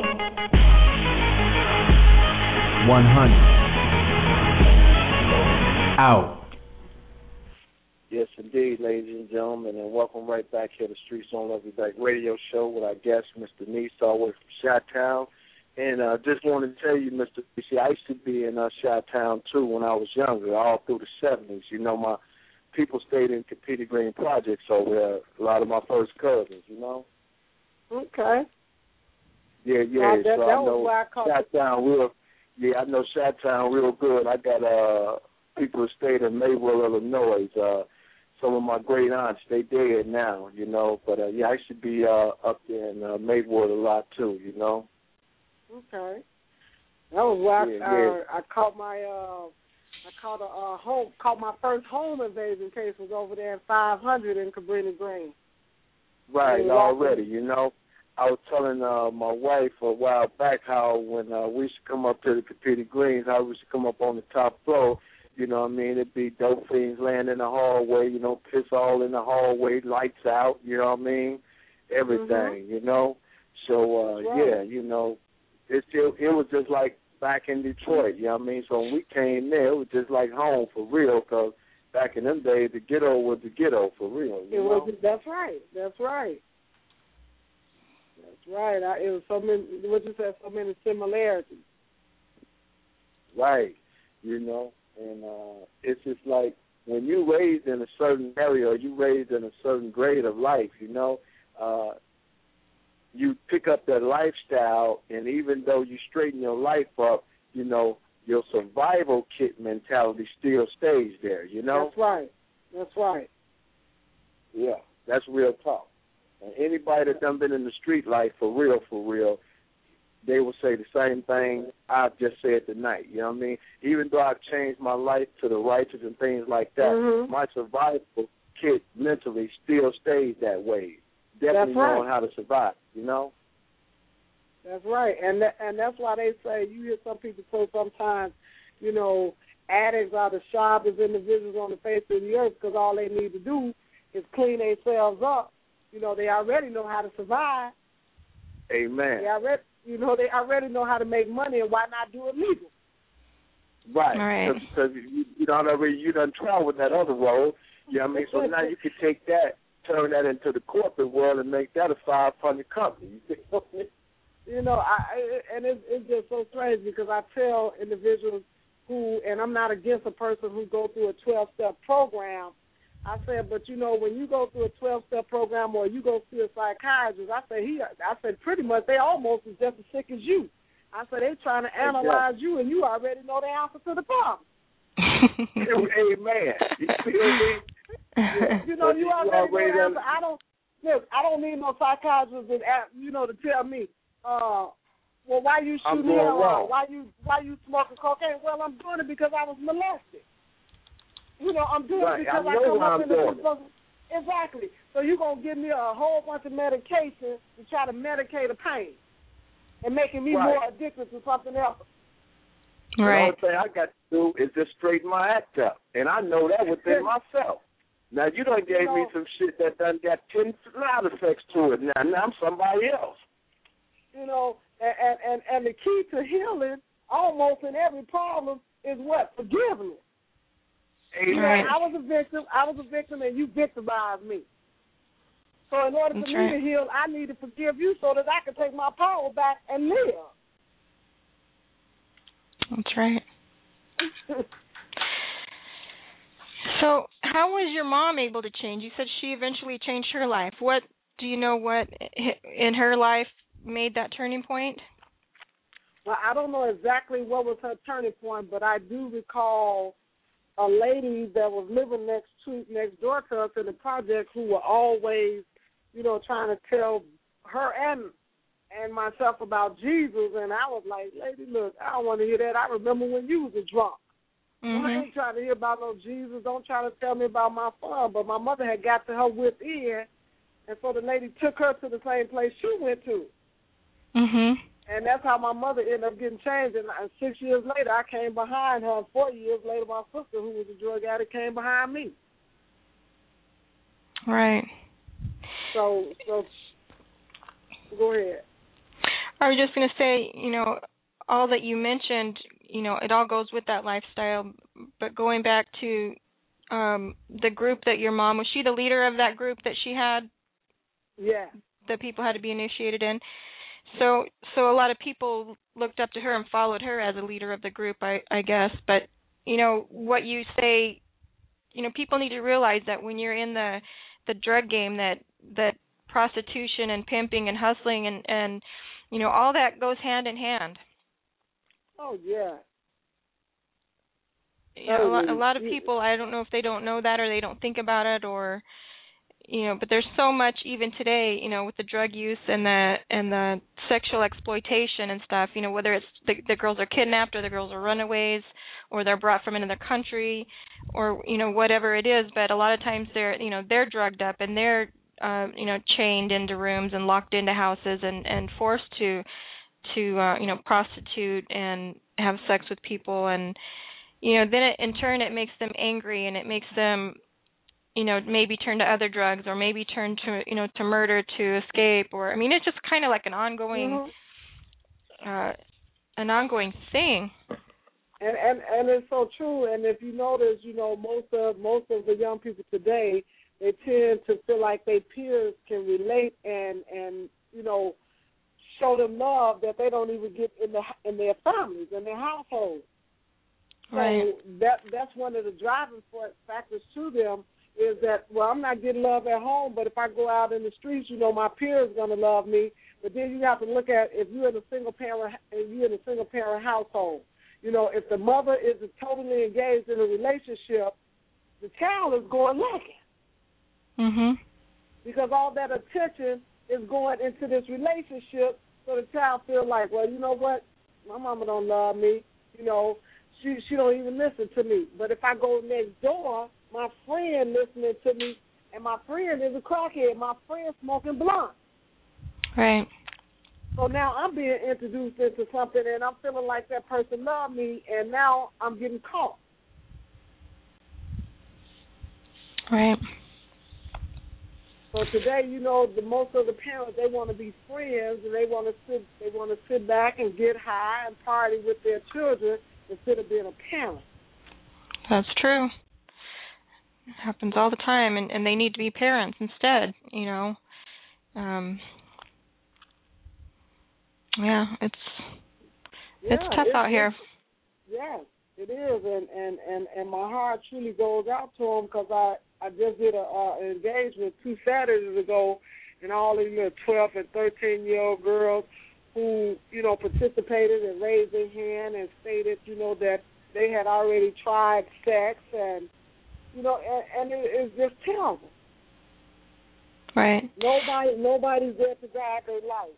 100. Out. Yes, indeed, ladies and gentlemen, and welcome right back here to Streets on Love You Back radio show with our guest, Mr. Nice, all the way from Chi-Town. And just wanted to tell you, Mr. Nice, I used to be in Chi-Town, too, when I was younger, all through the 70s. You know, my people stayed in Capita Green Projects over there, a lot of my first cousins, you know? Okay. Yeah. That so I was know where I caught Chi-Town real. Yeah, I know Chi-Town real good. I got people who stayed in Mayville, Illinois. Some of my great aunts, they dead now, you know. But I used to be up there in Mayville a lot too, you know. Okay. That was where I caught my caught my first home invasion case was over there at 500 in Cabrini Green. Right, already, you know. I was telling my wife a while back how when we used to come up to the Capita Greens, how we used to come up on the top floor, you know what I mean? It'd be dope fiends laying in the hallway, you know, piss all in the hallway, lights out, you know what I mean? Everything, you know. So, yeah, you know, it was just like back in Detroit, you know what I mean? So when we came there, it was just like home for real, because back in them days, the ghetto was the ghetto for real. You know? That's right. It was so many, what you said, so many similarities. Right, you know, and it's just like when you raised in a certain area or you raised in a certain grade of life, you know, you pick up that lifestyle, and even though you straighten your life up, you know, your survival kit mentality still stays there, you know? That's right. Yeah, that's real talk. And anybody that done been in the street life for real, they will say the same thing I've just said tonight, you know what I mean? Even though I've changed my life to the righteous and things like that, my survival kit mentally still stays that way. Definitely knowing how to survive, you know? That's right, and that's why they say, you hear some people say sometimes, you know, addicts are the sharpest individuals on the face of the earth because all they need to do is clean themselves up. You know, they already know how to survive. Amen. They already know how to make money, and why not do it legal? Right. Because you done traveled that other road, you know what I mean? So now you can take that, turn that into the corporate world and make that a 500 company. You know, it's just so strange because I tell individuals who, and I'm not against a person who go through a 12-step program, I said, but you know, when you go through a 12-step program or you go see a psychiatrist, I said pretty much they almost as just as sick as you. I said they trying to analyze you, and you already know the answer to the problem. Amen. You feel me? You know, you already know the answer. I don't need no psychiatrist to tell me, well, why you shooting heroin? Why you smoking cocaine? Well, I'm doing it because I was molested. You know, I'm doing it because I come up in the exactly. So you're gonna give me a whole bunch of medication to try to medicate a pain and making me more addicted to something else. Right. The only thing I got to do is just straighten my act up, and I know that within myself. Now you done gave me some shit that done got 10 side effects to it. Now I'm somebody else. You know, and the key to healing almost in every problem is what? Forgiveness. Amen. I was a victim, and you victimized me. So in order for me to heal, I need to forgive you so that I can take my power back and live. That's right. So how was your mom able to change? You said she eventually changed her life. What do you know what in her life made that turning point? Well, I don't know exactly what was her turning point, but I do recall a lady that was living next door to us in the project who were always, you know, trying to tell her and myself about Jesus, and I was like, lady, look, I don't want to hear that. I remember when you was a drunk. I ain't trying to hear about no Jesus. Don't try to tell me about my fun. But my mother had got to her within, and so the lady took her to the same place she went to. And that's how my mother ended up getting changed. And 6 years later, I came behind her. And 4 years later, my sister, who was a drug addict, came behind me. Right. So go ahead. I was just going to say, all that you mentioned, it all goes with that lifestyle. But going back to the group that your mom, was she the leader of that group that she had? Yeah. That people had to be initiated in. So a lot of people looked up to her and followed her as a leader of the group, I guess. But, what you say, people need to realize that when you're in the drug game, that prostitution and pimping and hustling and all that goes hand in hand. Oh, yeah. A lot of people, I don't know if they don't know that or they don't think about it or, but there's so much even today, with the drug use and the sexual exploitation and stuff, whether it's the girls are kidnapped or the girls are runaways or they're brought from another country or, whatever it is. But a lot of times they're drugged up and they're, chained into rooms and locked into houses and forced to prostitute and have sex with people. And, then in turn it makes them angry and it makes them, maybe turn to other drugs or maybe turn to, to murder to escape or, it's just kind of like an ongoing, thing. And it's so true. And if you notice, most of the young people today, they tend to feel like their peers can relate and show them love that they don't even get in their families, in their households. Right. So that's one of the driving factors to them is that, well, I'm not getting love at home, but if I go out in the streets, my peers are going to love me. But then you have to look at if you're in a single parent household. If the mother is totally engaged in a relationship, the child is going lacking. Mhm. Because all that attention is going into this relationship, so the child feels like, well, you know what, my mama don't love me. She don't even listen to me. But if I go next door, my friend listening to me, and my friend is a crackhead. My friend smoking blunt. Right. So now I'm being introduced into something, and I'm feeling like that person loved me, and now I'm getting caught. Right. So today, the most of the parents, they want to be friends, and they want to sit back and get high and party with their children instead of being a parent. That's true. It happens all the time, and they need to be parents instead. It's tough out here. Yes, it is, and my heart truly goes out to them because I just did an engagement 2 Saturdays ago, and all these little 12 and 13-year-old girls who, participated and raised their hand and stated, that they had already tried sex and, and it's just terrible. Right. Nobody's there to guide their life.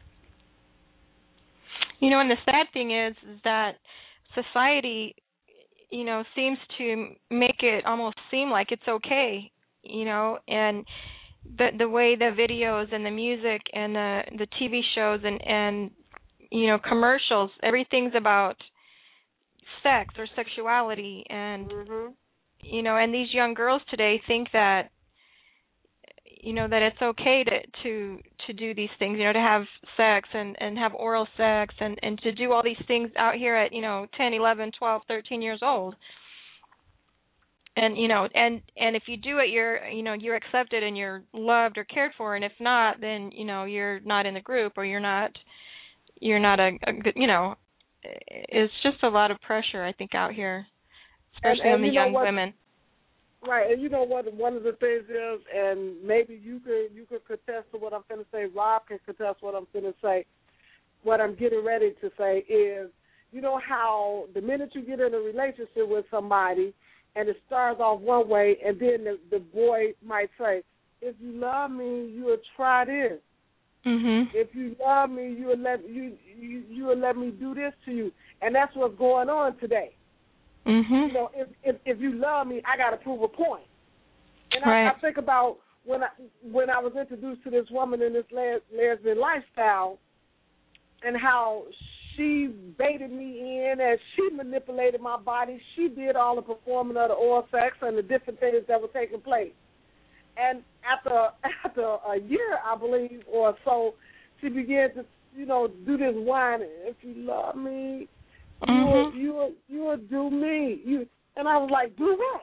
And the sad thing is that society, seems to make it almost seem like it's okay, and the way the videos and the music and the TV shows and commercials, everything's about sex or sexuality and and these young girls today think that that it's okay to do these things, to have sex and have oral sex and to do all these things out here at 10, 11, 12, 13 years old. And and if you do it, you're accepted and you're loved or cared for, and if not, then you're not in the group or you're not a good, it's just a lot of pressure, I think, out here, especially on the young women. Right, and you know what? One of the things is, and maybe you could contest to what I'm going to say. Rob can contest what I'm going to say. What I'm getting ready to say is, how the minute you get in a relationship with somebody, and it starts off one way, and then the boy might say, "If you love me, you will try this. Mm-hmm. If you love me, you will let me do this to you." And that's what's going on today. Mm-hmm. If you love me, I got to prove a point. And right. I think about when I was introduced to this woman in this lesbian lifestyle, and how she baited me in and she manipulated my body. She did all the performing of the oral sex and the different things that were taking place. And after a year, I believe, or so, she began to, do this whining. If you love me, you'll do me. And I was like, do what?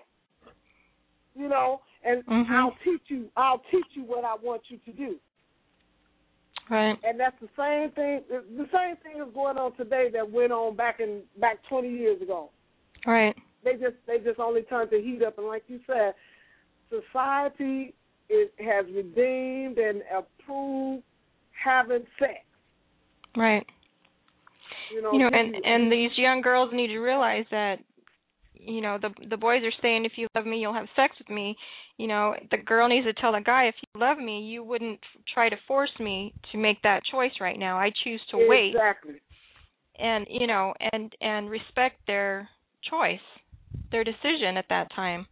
And I'll teach you what I want you to do. Right. And that's the same thing. The same thing is going on today that went on back 20 years ago. Right. They just only turned the heat up, and like you said, society has redeemed and approved having sex. Right. And these young girls need to realize that, the boys are saying, if you love me, you'll have sex with me. The girl needs to tell the guy, if you love me, you wouldn't try to force me to make that choice right now. I choose to wait. Exactly. And, and respect their choice, their decision at that time.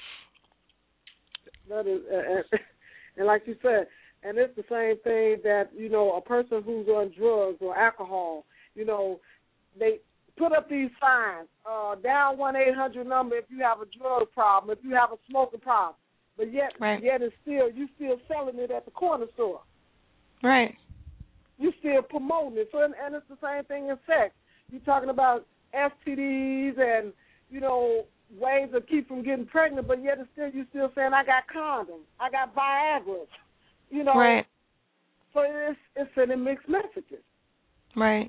That is, and like you said, and it's the same thing that, a person who's on drugs or alcohol, they put up these signs, down 1-800 number if you have a drug problem, if you have a smoking problem. But yet it's you still selling it at the corner store. Right. You still promoting it. So, and it's the same thing in sex. You're talking about STDs and, ways to keep from getting pregnant, but yet you're still saying, I got condoms, I got Viagra. Right. So it's sending mixed messages. Right.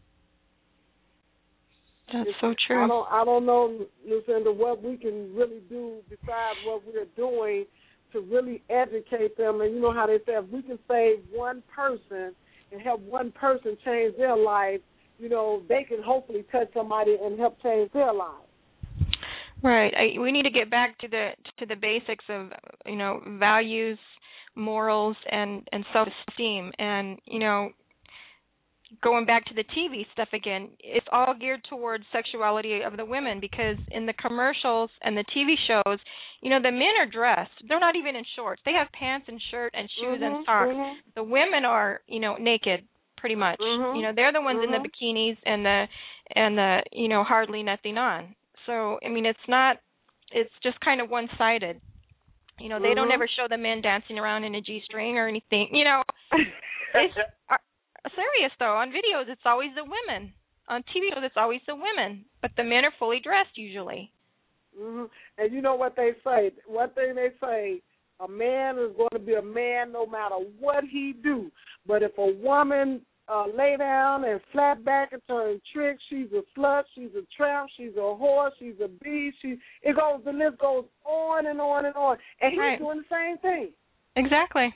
That's so true. I don't know, Lucinda, what we can really do besides what we're doing to really educate them. And you know how they say, if we can save one person and help one person change their life, they can hopefully touch somebody and help change their lives. Right. We need to get back to the basics of values, morals, and self-esteem, and going back to the TV stuff again, it's all geared towards sexuality of the women, because in the commercials and the TV shows, the men are dressed. They're not even in shorts. They have pants and shirt and shoes and socks. Mm-hmm. The women are, naked pretty much. Mm-hmm. They're the ones in the bikinis and the hardly nothing on. So, it's just kind of one-sided. They don't ever show the men dancing around in a G-string or anything. It's serious, though. On videos, it's always the women. On TV shows, it's always the women. But the men are fully dressed, usually. Mm-hmm. And you know what they say? One thing they say, a man is going to be a man no matter what he do. But if a woman lay down and flat back and turn tricks, she's a slut, she's a tramp, she's a whore, she's a beast. The list goes on and on and on. And he's doing the same thing. Exactly.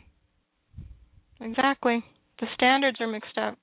The standards are mixed up.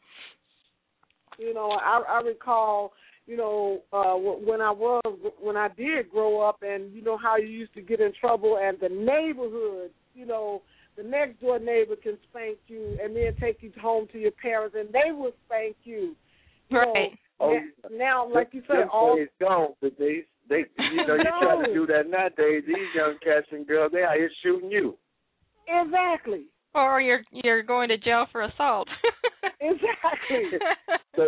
I recall, when I did grow up, and how you used to get in trouble, and the neighborhood, the next door neighbor can spank you and then take you home to your parents, and they will spank you. Right. Now, like you said, all days gone, but they you try to do that nowadays. These young cats and girls, they out here shooting you. Exactly. Or you're going to jail for assault. Exactly. So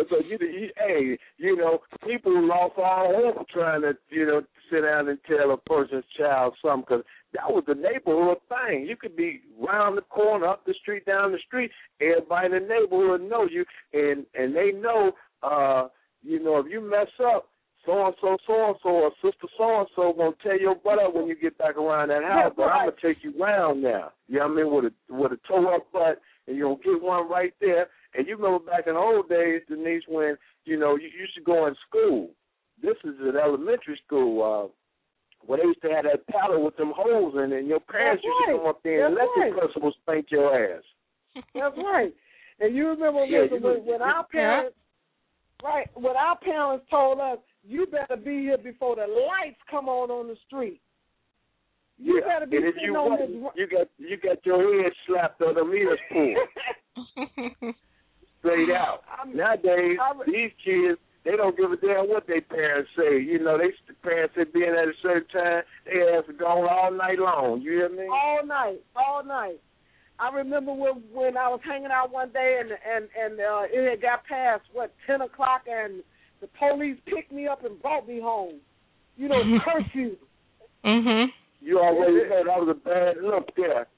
people lost all hope trying to, sit down and tell a person's child something, because that was the neighborhood thing. You could be round the corner, up the street, down the street. Everybody in the neighborhood know you, and they know, if you mess up, so-and-so, or sister so-and-so going to tear your butt up when you get back around that house, but I'm going to take you round now. You know what I mean? With a toe-up butt, and you're going to get one right there. And you remember back in the old days, Denise, when, you used to go in school. This is at elementary school, where they used to have that paddle with them holes in it, and your parents used to come up there and let the principal spank your ass. That's right. And you remember when our parents, when our parents told us, you better be here before the lights come on the street. You better be sitting on this. You got your head slapped on the meter's pool. Straight out. Nowadays, these kids, they don't give a damn what their parents say. They parents say being at a certain time, they have to go on all night long. You hear me? All night. I remember when I was hanging out one day and it had got past 10 o'clock, and the police picked me up and brought me home. Curfew. Mhm. You already know that was a bad look there.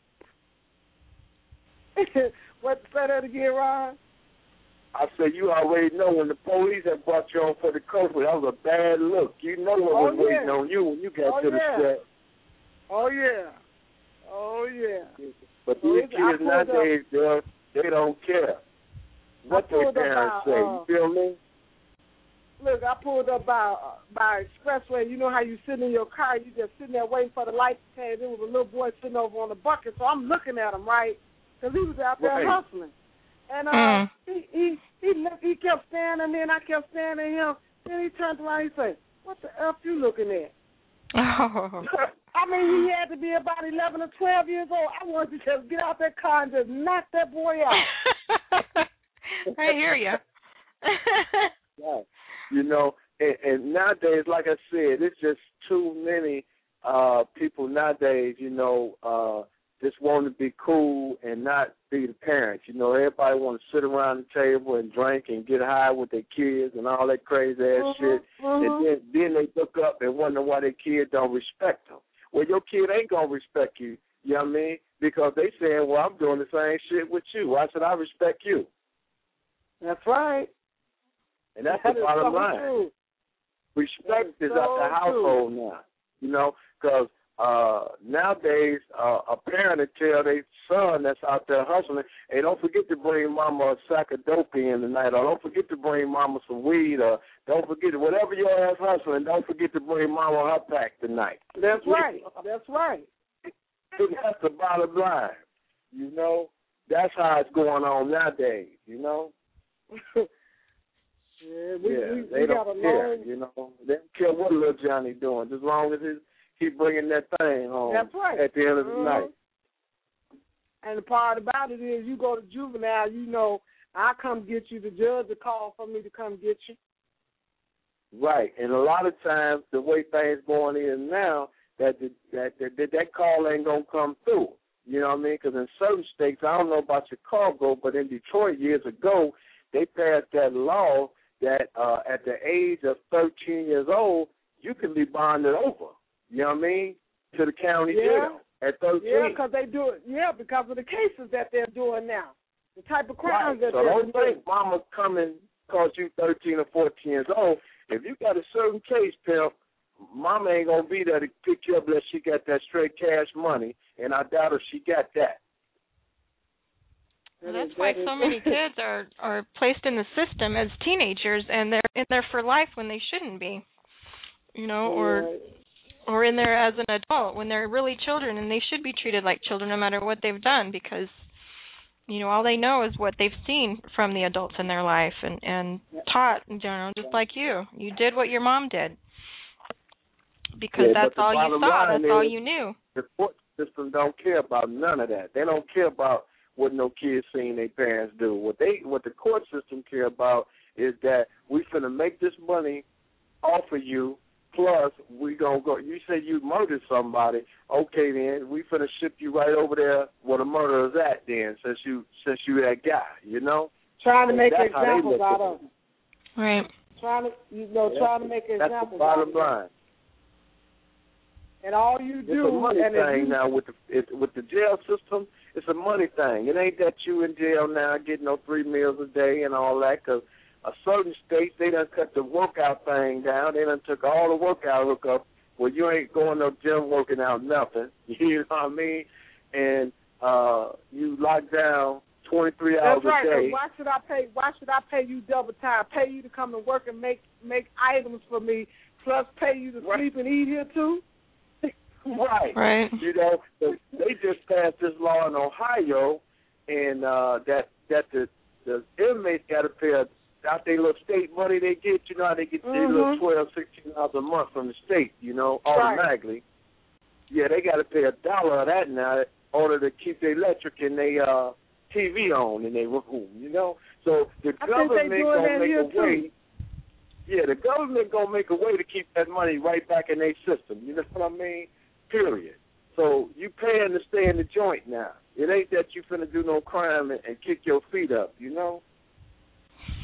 What, say that again, Ron? I said, you already know when the police had brought you on for the coast, that was a bad look. You know what was waiting on you when you got to the set. Oh, yeah. Oh, yeah. But these kids nowadays, they don't care what their parents say. You feel me? Look, I pulled up by Expressway. You know how you sit in your car, you just sitting there waiting for the light to change. There was a little boy sitting over on the bucket, so I'm looking at him, right? Because he was out there hustling. And he kept standing there, and I kept standing at him. Then he turned around and he said, "What the F you looking at?" Oh. I mean, he had to be about 11 or 12 years old. I wanted to just get out that car and just knock that boy out. I hear you. Yeah. You know, and nowadays, like I said, it's just too many people nowadays, you know, just want to be cool and not be the parents. You know, everybody want to sit around the table and drink and get high with their kids and all that crazy ass shit. And then they look up and wonder why their kid don't respect them. Well, your kid ain't going to respect you, you know what I mean? Because they saying, well, I'm doing the same shit with you. Why should I respect you? That's right. And that's the bottom line. True. Respect is at the household now, you know, because nowadays a parent will tell their son that's out there hustling, hey, don't forget to bring mama a sack of dope in tonight, or don't forget to bring mama some weed, or don't forget, whatever your ass hustling, don't forget to bring mama her pack tonight. That's right. That's right. That's the bottom line, you know. That's how it's going on nowadays, you know. They don't care, you know. They don't care what little Johnny doing, as long as he bringing that thing home. That's right. At the end of the night. And the part about it is, you go to juvenile, you know, I come get you. The judge will call for me to come get you. Right, and a lot of times the way things going in now, that call ain't gonna come through. You know what I mean? Because in certain states, I don't know about Chicago, but in Detroit years ago, they passed that law that at the age of 13 years old, you can be bonded over, you know what I mean, to the county jail at 13. Yeah, because they do it. Yeah, because of the cases that they're doing now, the type of crimes that they're doing. So don't think mama's coming because you 13 or 14 years old. If you got a certain case, pimp, mama ain't going to be there to pick you up unless she got that straight cash money, and I doubt if she got that. Well, that's why so many kids are placed in the system as teenagers, and they're in there for life when they shouldn't be, you know, or in there as an adult when they're really children, and they should be treated like children no matter what they've done, because, you know, all they know is what they've seen from the adults in their life and taught, you know, just like you. You did what your mom did because that's all you saw, that's all you knew. The court system don't care about none of that. They don't care about what no kids seen their parents do. What the court system care about is that we finna make this money off of you, plus we gonna go. You say you murdered somebody, okay? Then we finna ship you right over there where the murder is at. Then since you that guy, you know, trying to make examples out of them. Right. Trying to make examples. That's the bottom line. And all you do, it's a money thing now with the jail system. It's a money thing. It ain't that you in jail now getting no 3 meals a day and all that. Because a certain states, they done cut the workout thing down. They done took all the workout hookup. Well, you ain't going no gym working out nothing. You know what I mean? And you lock down 23 hours a day. That's right. Why should I pay you double time? Pay you to come and work and make items for me, plus pay you to sleep and eat here too? Right. You know, they just passed this law in Ohio, and that the inmates got to pay out their little state money they get. You know how they get their little $12, $16 a month from the state, you know, automatically. Right. Yeah, they got to pay $1 of that now in order to keep their electric and their TV on in their room, you know. So the government going to make a way. Yeah, the government going to make a way to keep that money right back in their system. You know what I mean? Period. So you paying to stay in the joint now. It ain't that you finna do no crime and kick your feet up, you know?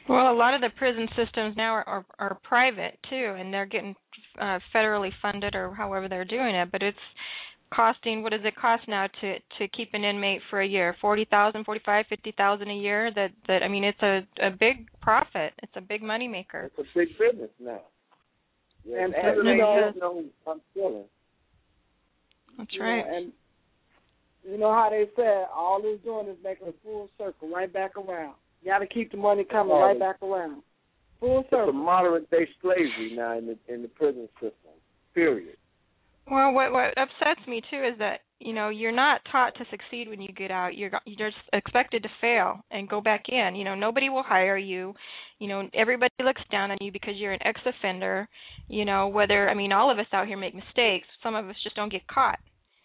Well, a lot of the prison systems now are private too, and they're getting federally funded or however they're doing it. But it's costing, what does it cost now to keep an inmate for a year? $40,000, $45,000, $50,000 a year. That I mean, it's a big profit. It's a big money maker. It's a big business now. Yeah. And I'm feeling. That's right. And you know how they said, all it's doing is making a full circle, right back around. You got to keep the money coming right back around. Full circle. It's a modern day slavery now in the prison system. Period. Well, what upsets me too is that you're not taught to succeed when you get out. You're just expected to fail and go back in. Nobody will hire you. Everybody looks down on you because you're an ex-offender. All of us out here make mistakes. Some of us just don't get caught.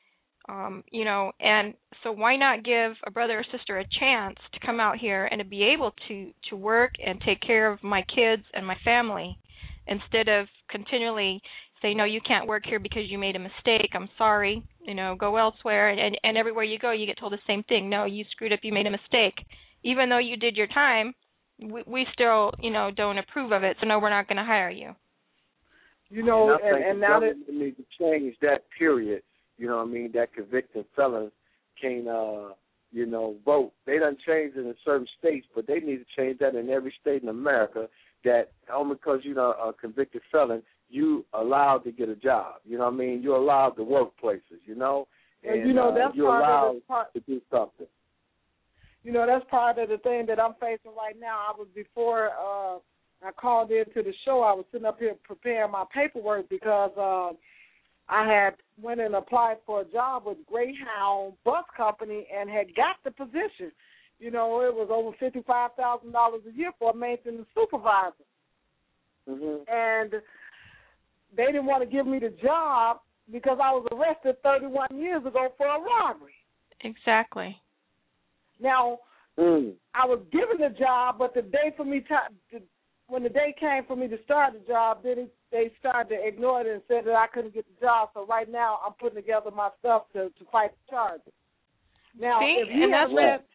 And so why not give a brother or sister a chance to come out here and to be able to work and take care of my kids and my family, instead of continually say, no, you can't work here because you made a mistake. I'm sorry. Go elsewhere. And everywhere you go, you get told the same thing. No, you screwed up. You made a mistake. Even though you did your time, we still, don't approve of it. So no, we're not going to hire you. And now that we need to change that period. That convicted felons can, vote. They done changed it in certain states, but they need to change that in every state in America, that only because you're a convicted felon, you allowed to get a job. You're allowed to work places, and that's you're allowed to do something. That's part of the thing that I'm facing right now. Before I called into the show, I was sitting up here preparing my paperwork because I had went and applied for a job with Greyhound Bus Company and had got the position. It was over $55,000 a year for a maintenance supervisor. Mm-hmm. And they didn't want to give me the job because I was arrested 31 years ago for a robbery. Exactly. Now, I was given the job, but the day for me when the day came for me to start the job, then they started to ignore it and said that I couldn't get the job. So right now I'm putting together my stuff to fight the charges. Now, if he had left,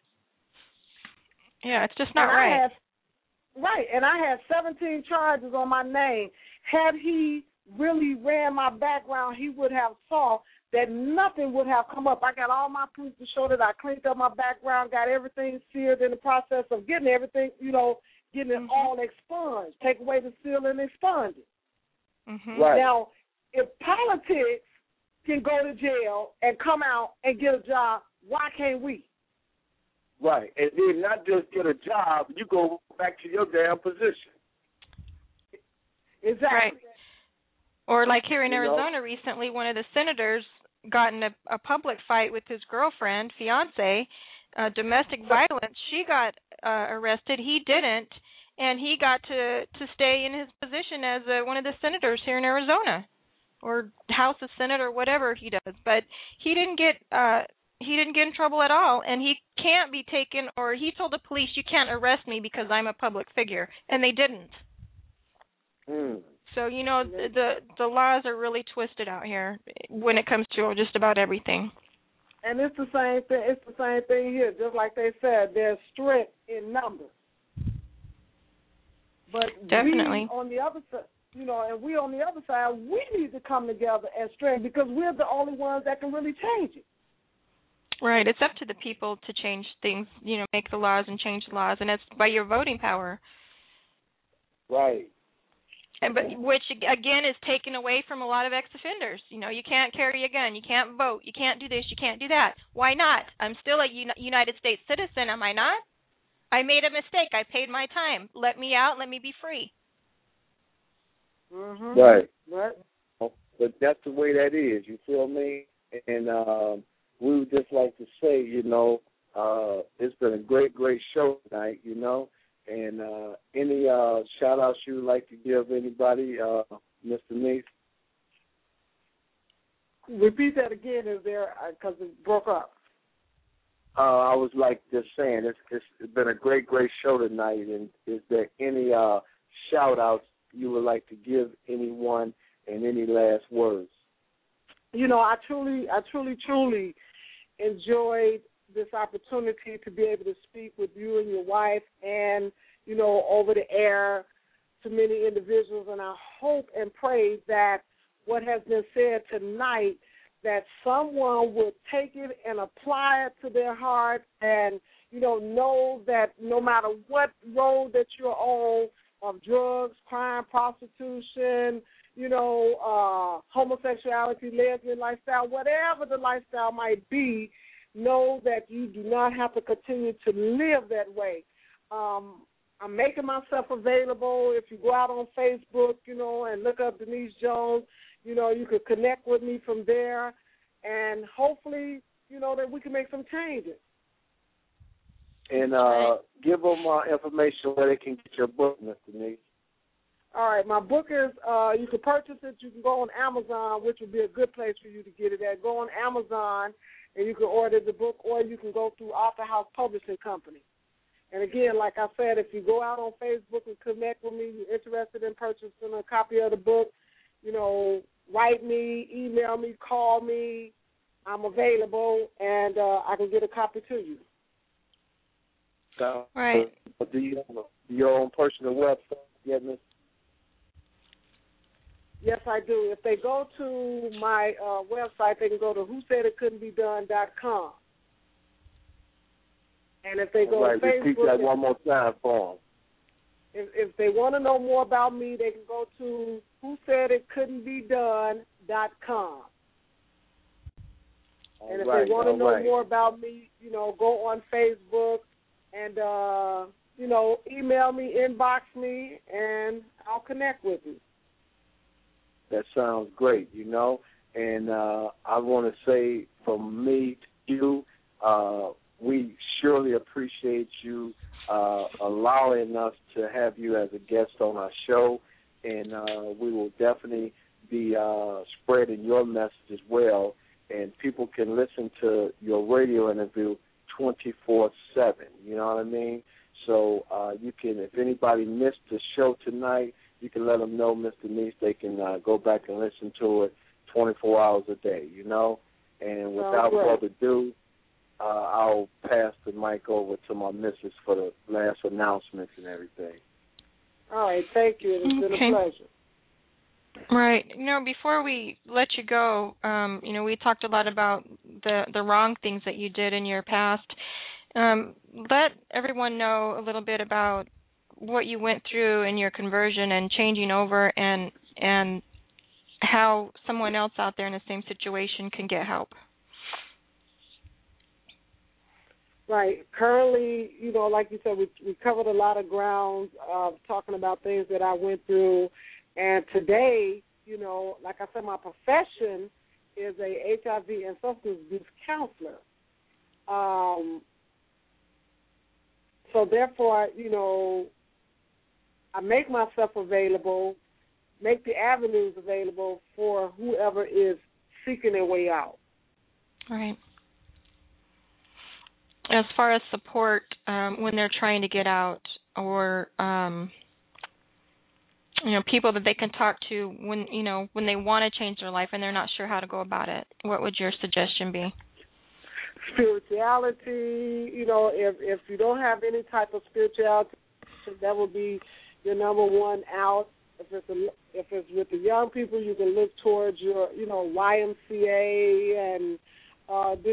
it's just not right. And I had 17 charges on my name. Had he really ran my background, he would have saw that nothing would have come up. I got all my proof to show that I cleaned up my background, got everything sealed in the process of getting everything, getting it all expunged, take away the seal and expunge it. Mm-hmm. Right. Now, if politics can go to jail and come out and get a job, why can't we? Right. And then not just get a job, you go back to your damn position. Exactly. Right. Or like here in Arizona recently, one of the senators got in a public fight with his girlfriend, fiance, domestic violence. She got arrested. He didn't. And he got to stay in his position as one of the senators here in Arizona, or House of Senate, or whatever he does. But he didn't get in trouble at all, and he can't be taken. Or he told the police, "You can't arrest me because I'm a public figure," and they didn't. So the laws are really twisted out here when it comes to just about everything. And it's the same thing. It's the same thing here. Just like they said, they're strict in numbers. But definitely, we on the other side, and we on the other side, we need to come together and strength, because we're the only ones that can really change it. Right. It's up to the people to change things, make the laws and change the laws, and it's by your voting power. Right. But which, again, is taken away from a lot of ex-offenders. You can't carry a gun. You can't vote. You can't do this. You can't do that. Why not? I'm still a United States citizen, am I not? I made a mistake. I paid my time. Let me out. Let me be free. Mm-hmm. Right. But that's the way that is. You feel me? And we would just like to say, it's been a great, great show tonight, And any shout-outs you would like to give anybody, Mr. Neese? Repeat that again, because it broke up. I was just saying, it's been a great, great show tonight. And is there any shout-outs you would like to give anyone, and any last words? I truly enjoyed this opportunity to be able to speak with you and your wife, and over the air to many individuals. And I hope and pray that what has been said tonight, that someone would take it and apply it to their heart and, know that no matter what road that you're on, of drugs, crime, prostitution, homosexuality, lesbian lifestyle, whatever the lifestyle might be, know that you do not have to continue to live that way. I'm making myself available. If you go out on Facebook, and look up Denise Jones, you could connect with me from there, and hopefully, that we can make some changes. And give them information where they can get your book, Mr. Denise. All right, my book is, you can purchase it. You can go on Amazon, which would be a good place for you to get it at. Go on Amazon, and you can order the book, or you can go through Author House Publishing Company. And again, like I said, if you go out on Facebook and connect with me, you're interested in purchasing a copy of the book, write me, email me, call me. I'm available, and I can get a copy to you. Right. Do you have your own personal website yet, Miss? Yes, I do. If they go to my website, they can go to whosaiditcouldn'tbedone.com. And if they go to Facebook, repeat that one more time for them. If they want to know more about me, they can go to whosaiditcouldn'tbedone.com. And if they want to know more about me, go on Facebook and, email me, inbox me, and I'll connect with you. That sounds great, And I want to say from me to you, we surely appreciate you allowing us to have you as a guest on our show, and we will definitely be spreading your message as well, and people can listen to your radio interview 24/7, you know what I mean? So you can, if anybody missed the show tonight, you can let them know, Mr. Denise, they can go back and listen to it 24 hours a day, And without further ado, I'll pass the mic over to my missus for the last announcements and everything. All right, thank you. It's been a pleasure. Right. Before we let you go, we talked a lot about the wrong things that you did in your past. Let everyone know a little bit about what you went through in your conversion and changing over, and how someone else out there in the same situation can get help. Right. Currently, like you said, we covered a lot of ground talking about things that I went through. And today, like I said, my profession is a HIV and substance abuse counselor. So therefore, I make myself available, make the avenues available for whoever is seeking their way out. Right. As far as support when they're trying to get out, or people that they can talk to when they want to change their life and they're not sure how to go about it, what would your suggestion be? Spirituality. If you don't have any type of spirituality, that would be your number one out. If it's with the young people, you can look towards your YMCA and this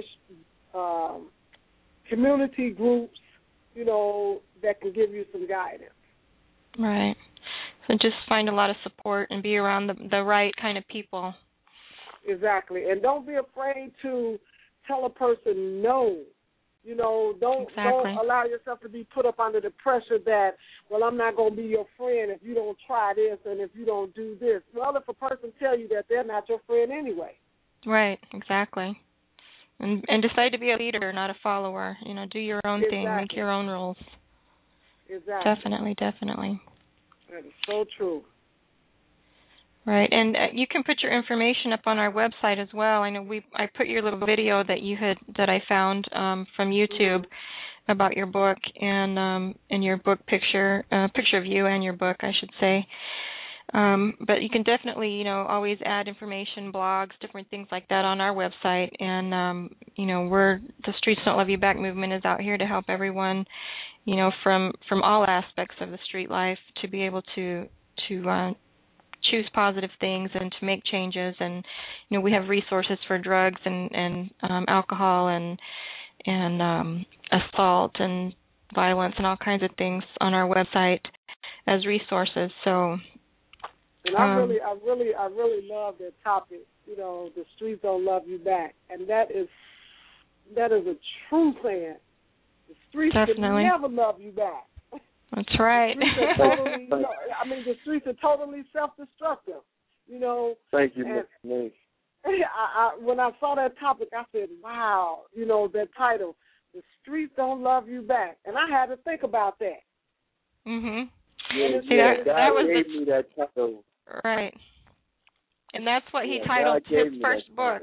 community groups, that can give you some guidance. Right. So just find a lot of support and be around the right kind of people. Exactly. And don't be afraid to tell a person no. Don't allow yourself to be put up under the pressure that, well, I'm not going to be your friend if you don't try this and if you don't do this. Well, if a person tell you that, they're not your friend anyway. Right, exactly. And decide to be a leader, not a follower. Do your own thing, make your own rules. Exactly. Definitely. That is so true. Right, and you can put your information up on our website as well. I know I put your little video that I found from YouTube about your book and your book picture of you and your book, I should say. But you can definitely, always add information, blogs, different things like that on our website. And, the Streets Don't Love You Back movement is out here to help everyone, from all aspects of the street life to be able to choose positive things and to make changes. And, we have resources for drugs and alcohol and assault and violence and all kinds of things on our website as resources. So, and I really love that topic. The streets don't love you back, and that is a true saying. The streets can never love you back. That's right. The streets are totally self-destructive. Thank you, Mr. Nate. When I saw that topic, I said, "Wow!" That title, "The Streets Don't Love You Back," and I had to think about that. Mhm. Yeah, that was me that title. Right. And that's what he titled his first book.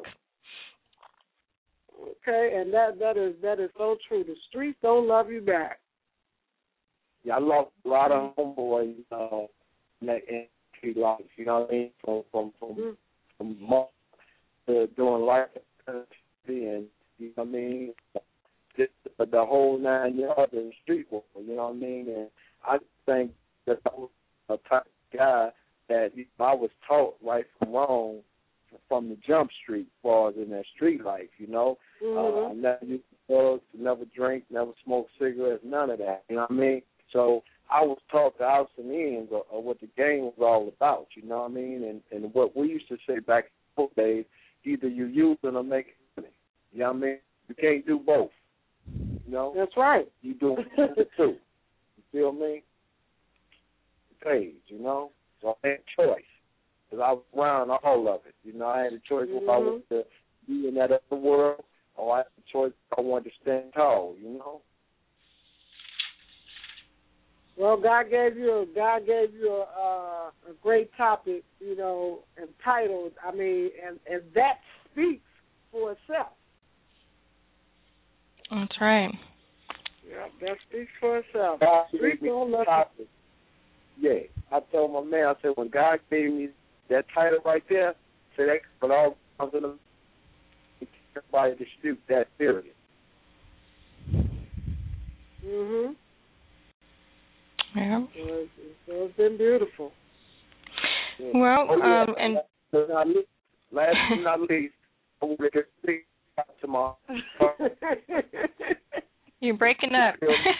Okay, and that is so true. The streets don't love you back. Yeah, I lost a lot of homeboys in that street life. You know what I mean? From months to doing life and you know what I mean? Just the whole 9 yards in the street world. You know what I mean? And I think that I was a type of guy that I was taught right from wrong from the jump street as far as in that street life, I never used drugs, never drink, never smoke cigarettes, none of that, you know what I mean? So I was taught the outs and ins of what the game was all about, you know what I mean? And what we used to say back in the days, either you use it or make money, you know what I mean? You can't do both, That's right. You do the two, you feel me? Page, So I had a choice because I was around all of it. I had a choice if I wanted to be in that other world, or I had a choice if I wanted to stand tall. Well, God gave you a great topic, entitled. And that speaks for itself. That's right. Yeah, that speaks for itself. Yeah, I told my man, I said, when God gave me that title right there, I said, but all comes in the everybody dispute that period. Mhm. Yeah. So it's been beautiful. Yeah. Well, and last but not least, I want to get a big shout out to my. You're breaking up.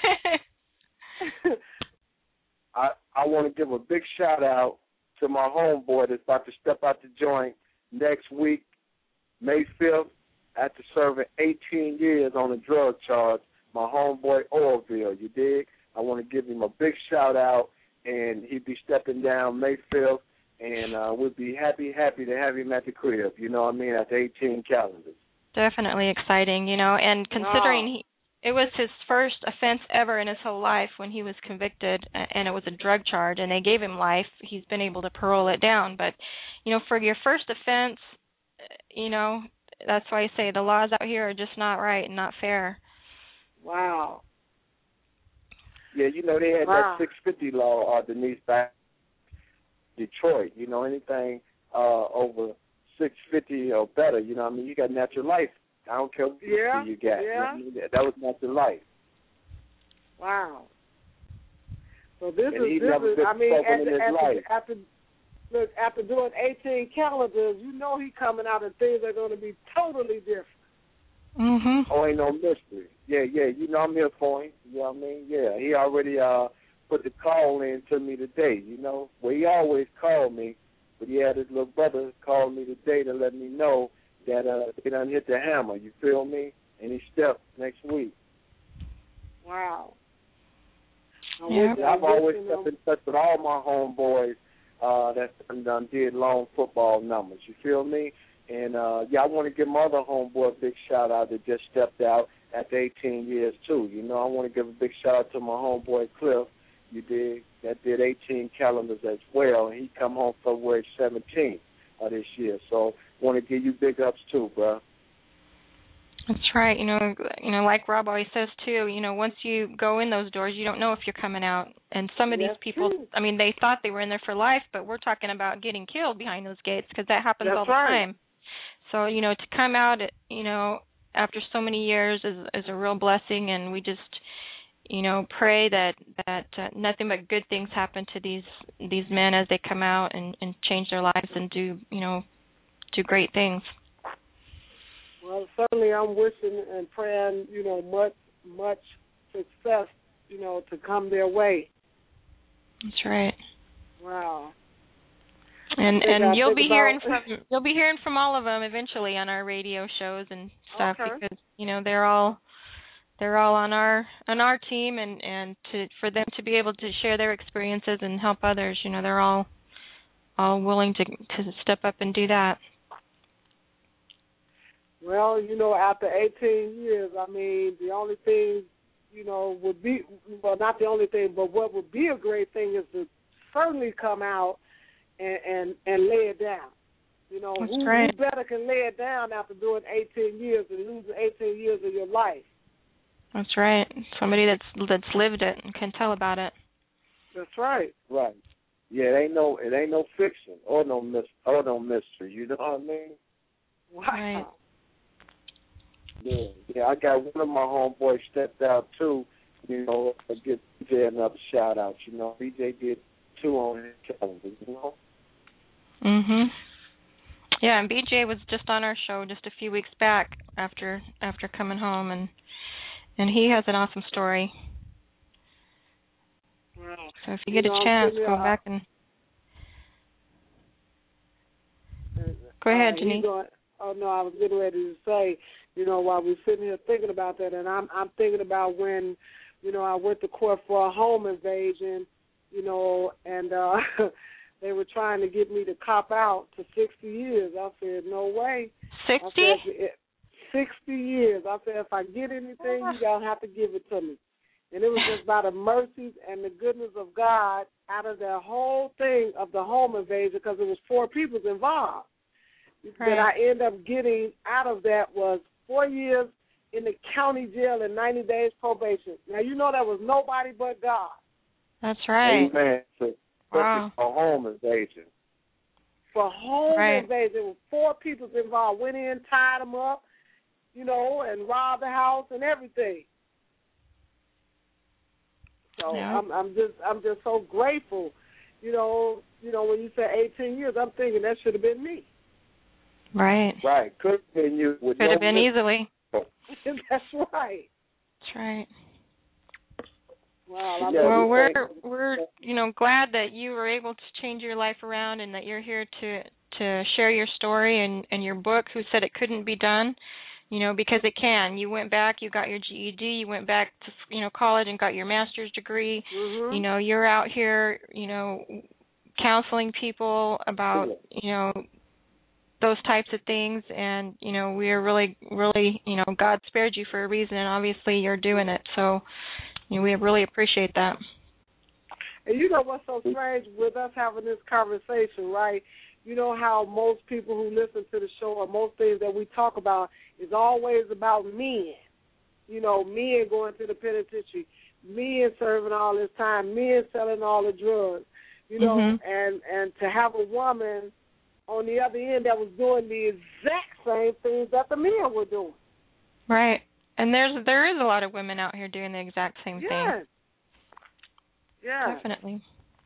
I want to give a big shout out to my homeboy that's about to step out the joint next week, May 5th, after serving 18 years on a drug charge. My homeboy Orville, you dig? I want to give him a big shout out, and he'll be stepping down May 5th, and we'll be happy to have him at the crib. You know what I mean? After 18 calendars. Definitely exciting, and considering it was his first offense ever in his whole life when he was convicted, and it was a drug charge, and they gave him life. He's been able to parole it down. But, for your first offense, that's why I say the laws out here are just not right and not fair. Wow. Yeah, they had that 650 law, Denise, back in Detroit. Anything over 650 or better, you got natural life. I don't care what you got. Yeah. That was natural life. Wow. So this and is after doing 18 calendars, he coming out and things are going to be totally different. Mhm. Oh, ain't no mystery. Yeah, I'm here for him. You know what I mean? Yeah, he already put the call in to me today, Well, he always called me, but he had his little brother call me today to let me know that they done hit the hammer, you feel me? And he stepped next week. Wow. I've always kept in touch with all my homeboys that done did long football numbers, you feel me? And, I want to give my other homeboy a big shout-out that just stepped out after 18 years, too. I want to give a big shout-out to my homeboy Cliff, that did 18 calendars as well, and he come home February 17th of this year. So I want to give you big ups, too, bro. That's right. Like Rob always says too, once you go in those doors, you don't know if you're coming out. And some of these people, true. I mean, they thought they were in there for life, but we're talking about getting killed behind those gates because that happens all the time. So, to come out, after so many years is a real blessing, and we just, pray that nothing but good things happen to these men as they come out and change their lives and do great things. Well, certainly I'm wishing and praying, much success, to come their way. That's right. Wow. And you'll be hearing from all of them eventually on our radio shows and stuff because they're all on our team and for them to be able to share their experiences and help others, they're all willing to step up and do that. Well, after 18 years, I mean, the only thing, would be, well, not the only thing, but what would be a great thing is to certainly come out and lay it down. Who better can lay it down after doing 18 years and losing 18 years of your life? That's right. Somebody that's lived it and can tell about it. That's right. Right. Yeah, it ain't no fiction or no mystery. You know what I mean? Wow. Right. Yeah. I got one of my homeboys stepped out too. I give BJ another shout out. BJ did 2 on his calendar. Mhm. Yeah, and BJ was just on our show just a few weeks back after coming home, and he has an awesome story. Wow. So if you get a chance, go back and go ahead, Janine. Oh no, I was getting ready to say, while we're sitting here thinking about that, and I'm thinking about when, I went to court for a home invasion, and they were trying to get me to cop out to 60 years. I said, no way. 60? 60 years. I said, if I get anything, you going to have to give it to me. And it was just by the mercies and the goodness of God out of the whole thing of the home invasion, because it was 4 people involved. Right. That I ended up getting out of that was 4 years in the county jail and 90 days probation. Now, that was nobody but God. That's right. Amen. Wow. For home invasion. For home invasion, 4 people involved. Went in, tied them up, and robbed the house and everything. So yeah. I'm just so grateful. When you say 18 years, I'm thinking that should have been me. Right. Right. Could have been you. Could have been easily. That's right. That's right. Wow. Well, we're glad that you were able to change your life around and that you're here to share your story and your book. Who said it couldn't be done? Because it can. You went back, you got your GED, you went back to college and got your master's degree. Mm-hmm. You're out here, counseling people about those types of things, and we are really, really, God spared you for a reason, and obviously you're doing it. So we really appreciate that. And what's so strange with us having this conversation, right? How most people who listen to the show or most things that we talk about is always about men. Men going to the penitentiary, men serving all this time, men selling all the drugs, and to have a woman on the other end that was doing the exact same things that the men were doing. Right. And there is a lot of women out here doing the exact same thing. Yeah. Definitely.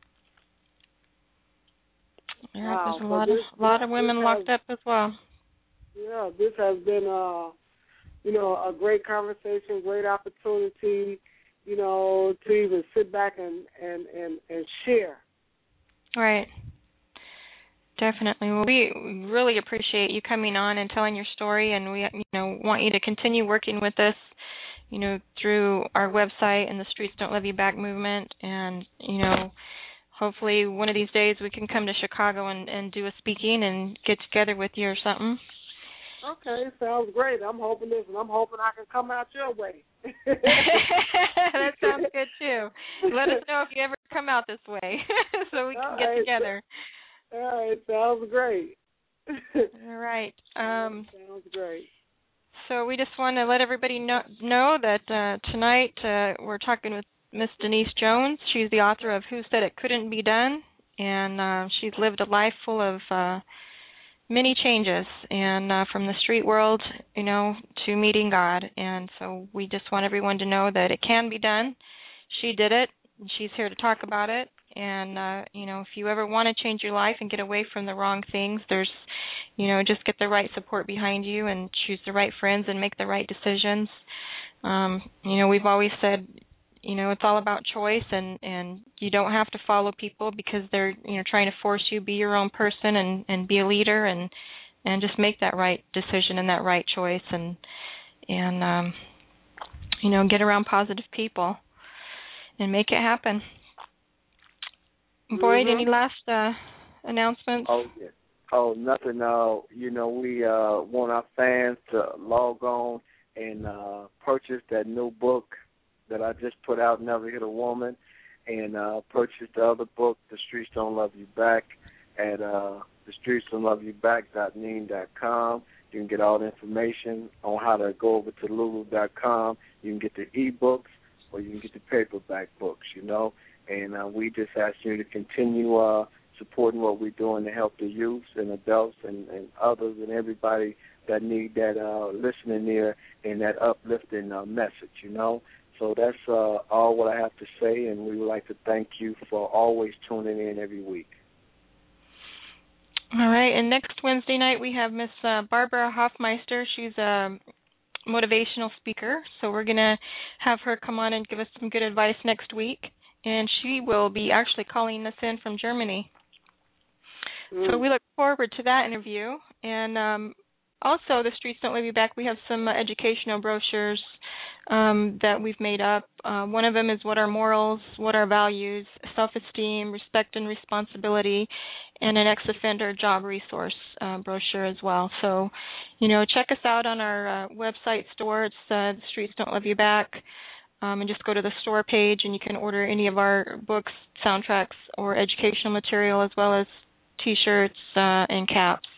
Yeah, wow. There's a lot of women locked up as well. Yeah, this has been a great conversation, great opportunity, to even sit back and share. Right. Definitely. Well, we really appreciate you coming on and telling your story, and we want you to continue working with us, through our website and the Streets Don't Love You Back movement, and hopefully one of these days we can come to Chicago and do a speaking and get together with you or something. Okay, sounds great. I'm hoping this, and I'm hoping I can come out your way. That sounds good too. Let us know if you ever come out this way, so we can get together. All right, sounds great. All right. Sounds great. So we just want to let everybody know that tonight we're talking with Miss Denise Jones. She's the author of Who Said It Couldn't Be Done, and she's lived a life full of many changes, and from the street world, to meeting God. And so we just want everyone to know that it can be done. She did it, and she's here to talk about it. And, if you ever want to change your life and get away from the wrong things, there's, just get the right support behind you and choose the right friends and make the right decisions. We've always said, it's all about choice, and you don't have to follow people because they're, trying to force you. Be your own person and be a leader and just make that right decision and that right choice and get around positive people and make it happen. Boyd, any last announcements? Oh, nothing. We want our fans to log on and purchase that new book that I just put out, Never Hit a Woman, and purchase the other book, The Streets Don't Love You Back, at thestreetsdon'tloveyouback.neem.com. You can get all the information on how to go over to lulu.com. You can get the e-books or you can get the paperback books, And we just ask you to continue supporting what we're doing to help the youth and adults and others and everybody that need that listening ear and that uplifting message, So that's all what I have to say, and we would like to thank you for always tuning in every week. All right, and next Wednesday night we have Miss Barbara Hoffmeister. She's a motivational speaker, so we're going to have her come on and give us some good advice next week, and she will be actually calling us in from Germany. So we look forward to that interview, and also, The Streets Don't Love You Back, we have some educational brochures that we've made up. One of them is What Are Morals, What Are Values, Self-Esteem, Respect and Responsibility, and an ex-offender job resource brochure as well. So, check us out on our website store. It's The Streets Don't Love You Back. And just go to the store page, and you can order any of our books, soundtracks, or educational material, as well as T-shirts and caps.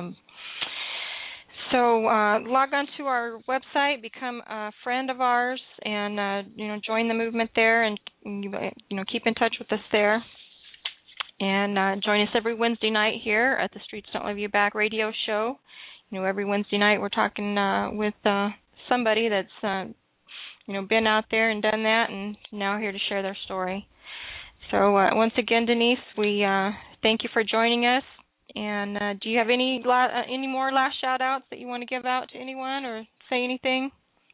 So log on to our website, become a friend of ours, and join the movement there, and keep in touch with us there. And join us every Wednesday night here at the Streets Don't Love You Back radio show. Every Wednesday night we're talking with somebody that's been out there and done that, and now here to share their story. So once again, Denise, we thank you for joining us. And do you have any more last shout-outs that you want to give out to anyone or say anything?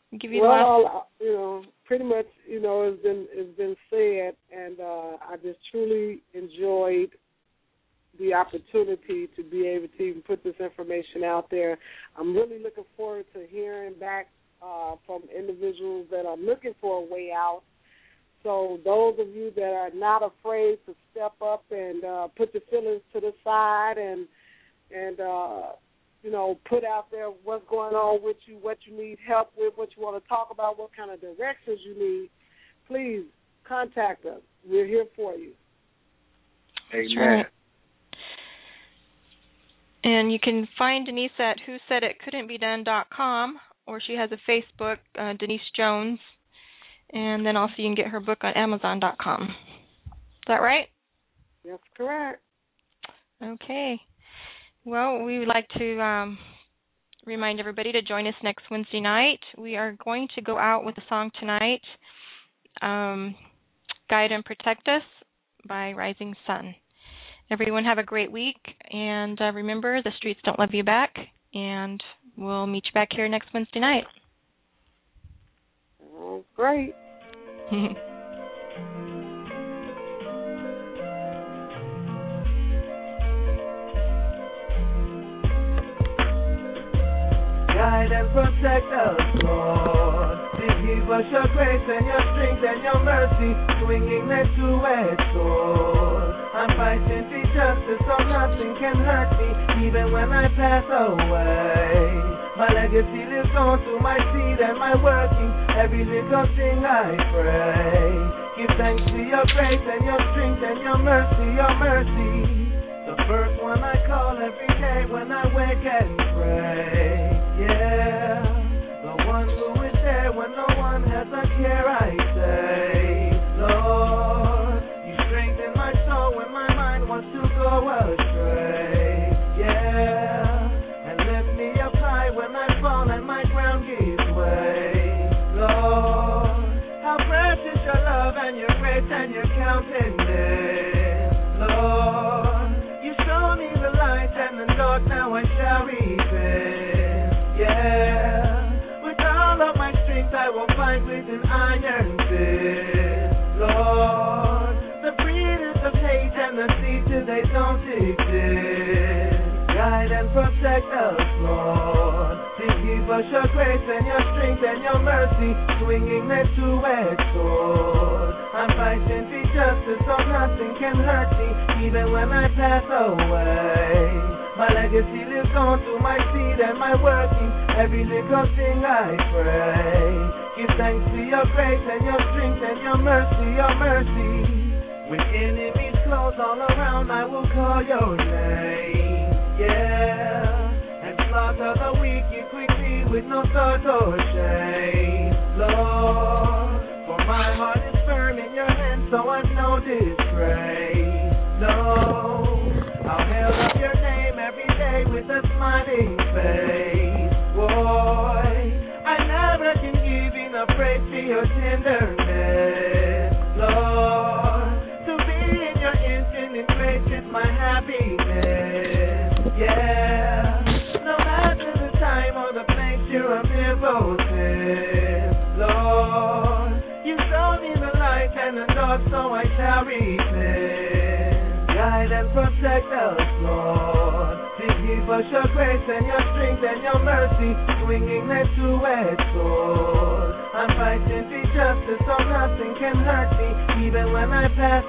Pretty much, it's been said, and I just truly enjoyed the opportunity to be able to even put this information out there. I'm really looking forward to hearing back from individuals that are looking for a way out. So those of you that are not afraid to step up and put your feelings to the side and put out there what's going on with you, what you need help with, what you want to talk about, what kind of directions you need, please contact us. We're here for you. Amen. Sure. And you can find Denise at whosaiditcouldn'tbedone.com, or she has a Facebook, Denise Jones. And then also you can get her book on Amazon.com. Is that right? That's correct. Okay. Well, we would like to remind everybody to join us next Wednesday night. We are going to go out with a song tonight, Guide and Protect Us by Rising Sun. Everyone have a great week, and remember, the streets don't love you back, and we'll meet you back here next Wednesday night. Oh, great. Guide and protect us, Lord. Give us your grace and your strength and your mercy, swinging that two-edged sword. I'm fighting for justice so nothing can hurt me, even when I pass away. My legacy lives on through my seed and my working, every little thing I pray. Give thanks to your grace and your strength and your mercy, your mercy. The first one I call every day when I wake and pray, yeah. the care I take. Lord, you strengthen my soul when my mind wants to go astray. Yeah, and lift me up high when I fall and my ground gives way. Lord, how precious your love and your grace and your countenance. Lord, you show me the light and the dark, now I shall repent. Yeah, with all of my strength I will fight with an iron fist. Lord, the breeders of hate and the seed today don't exist. Guide and protect us, Lord. To give us your grace and your strength and your mercy, swinging that two-edged sword. I'm fighting for justice so nothing can hurt me, even when I pass away. My legacy lives on through my seed and my working. Every little thing I pray. Give thanks to your grace and your strength and your mercy, your mercy. When enemies close all around, I will call your name. Yeah, and slaughter the wicked quickly with no thought or shame. Lord, for my heart is firm in your hands, so I know disgrace. No, I'll hail up your name every day with a smiling face. Boy, I never can give enough praise to your tenderness. Lord, to be in your infinite grace is my happiness. Yeah, no matter the time or the place, you're omnipotent. Lord, you show me the light and the dark, so I shall repent. Guide and protect us, Lord. To give us your grace and your strength and your mercy, swinging that two-edged sword. I'm fighting for justice so nothing can hurt me, even when I pass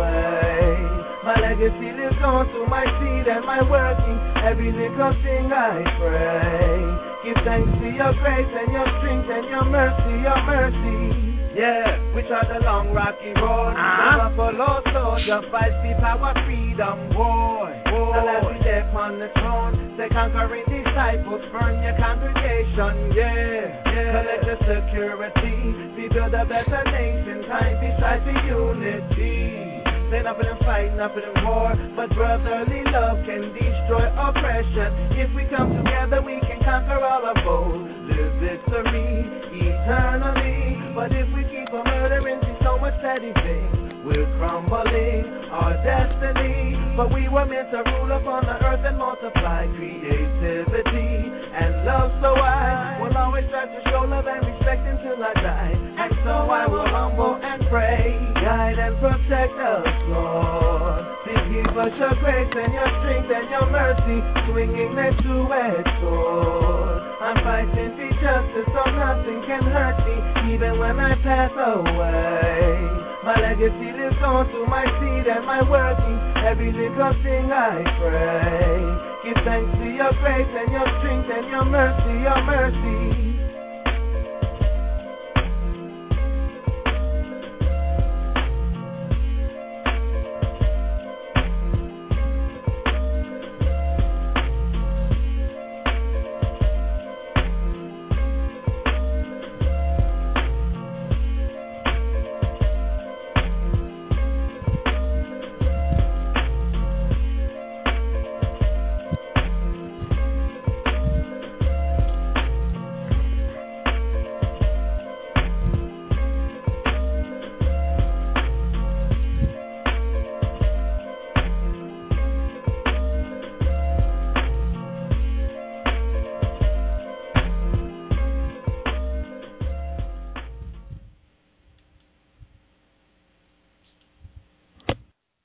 away. My legacy lives on through my seed and my working. Every little thing I pray. Give thanks to your grace and your strength and your mercy, your mercy. Yeah, which are the long rocky roads. The buffalo soldier fights the power, freedom, war. The last we there on the throne, the conquering disciples burn your congregation. Yeah, collect the security, we build a better nation, time beside the unity. Say not for them fight, not for them war, but brotherly love can destroy oppression. If we come together, we can conquer all our foes. Live victory eternally. But if we keep on murdering, see so much petty things, we're crumbling our destiny. But we were meant to rule upon the earth and multiply creativity and love. So I will always try to show love and respect until I die. And so I will humble and pray. Guide and protect us, Lord. To give us your grace and your strength and your mercy, swinging that two-edged sword. I'm fighting for justice so nothing can hurt me, even when I pass away. My legacy lives on through my seed and my working. Every little thing I pray. Give thanks to your grace and your strength and your mercy, your mercy.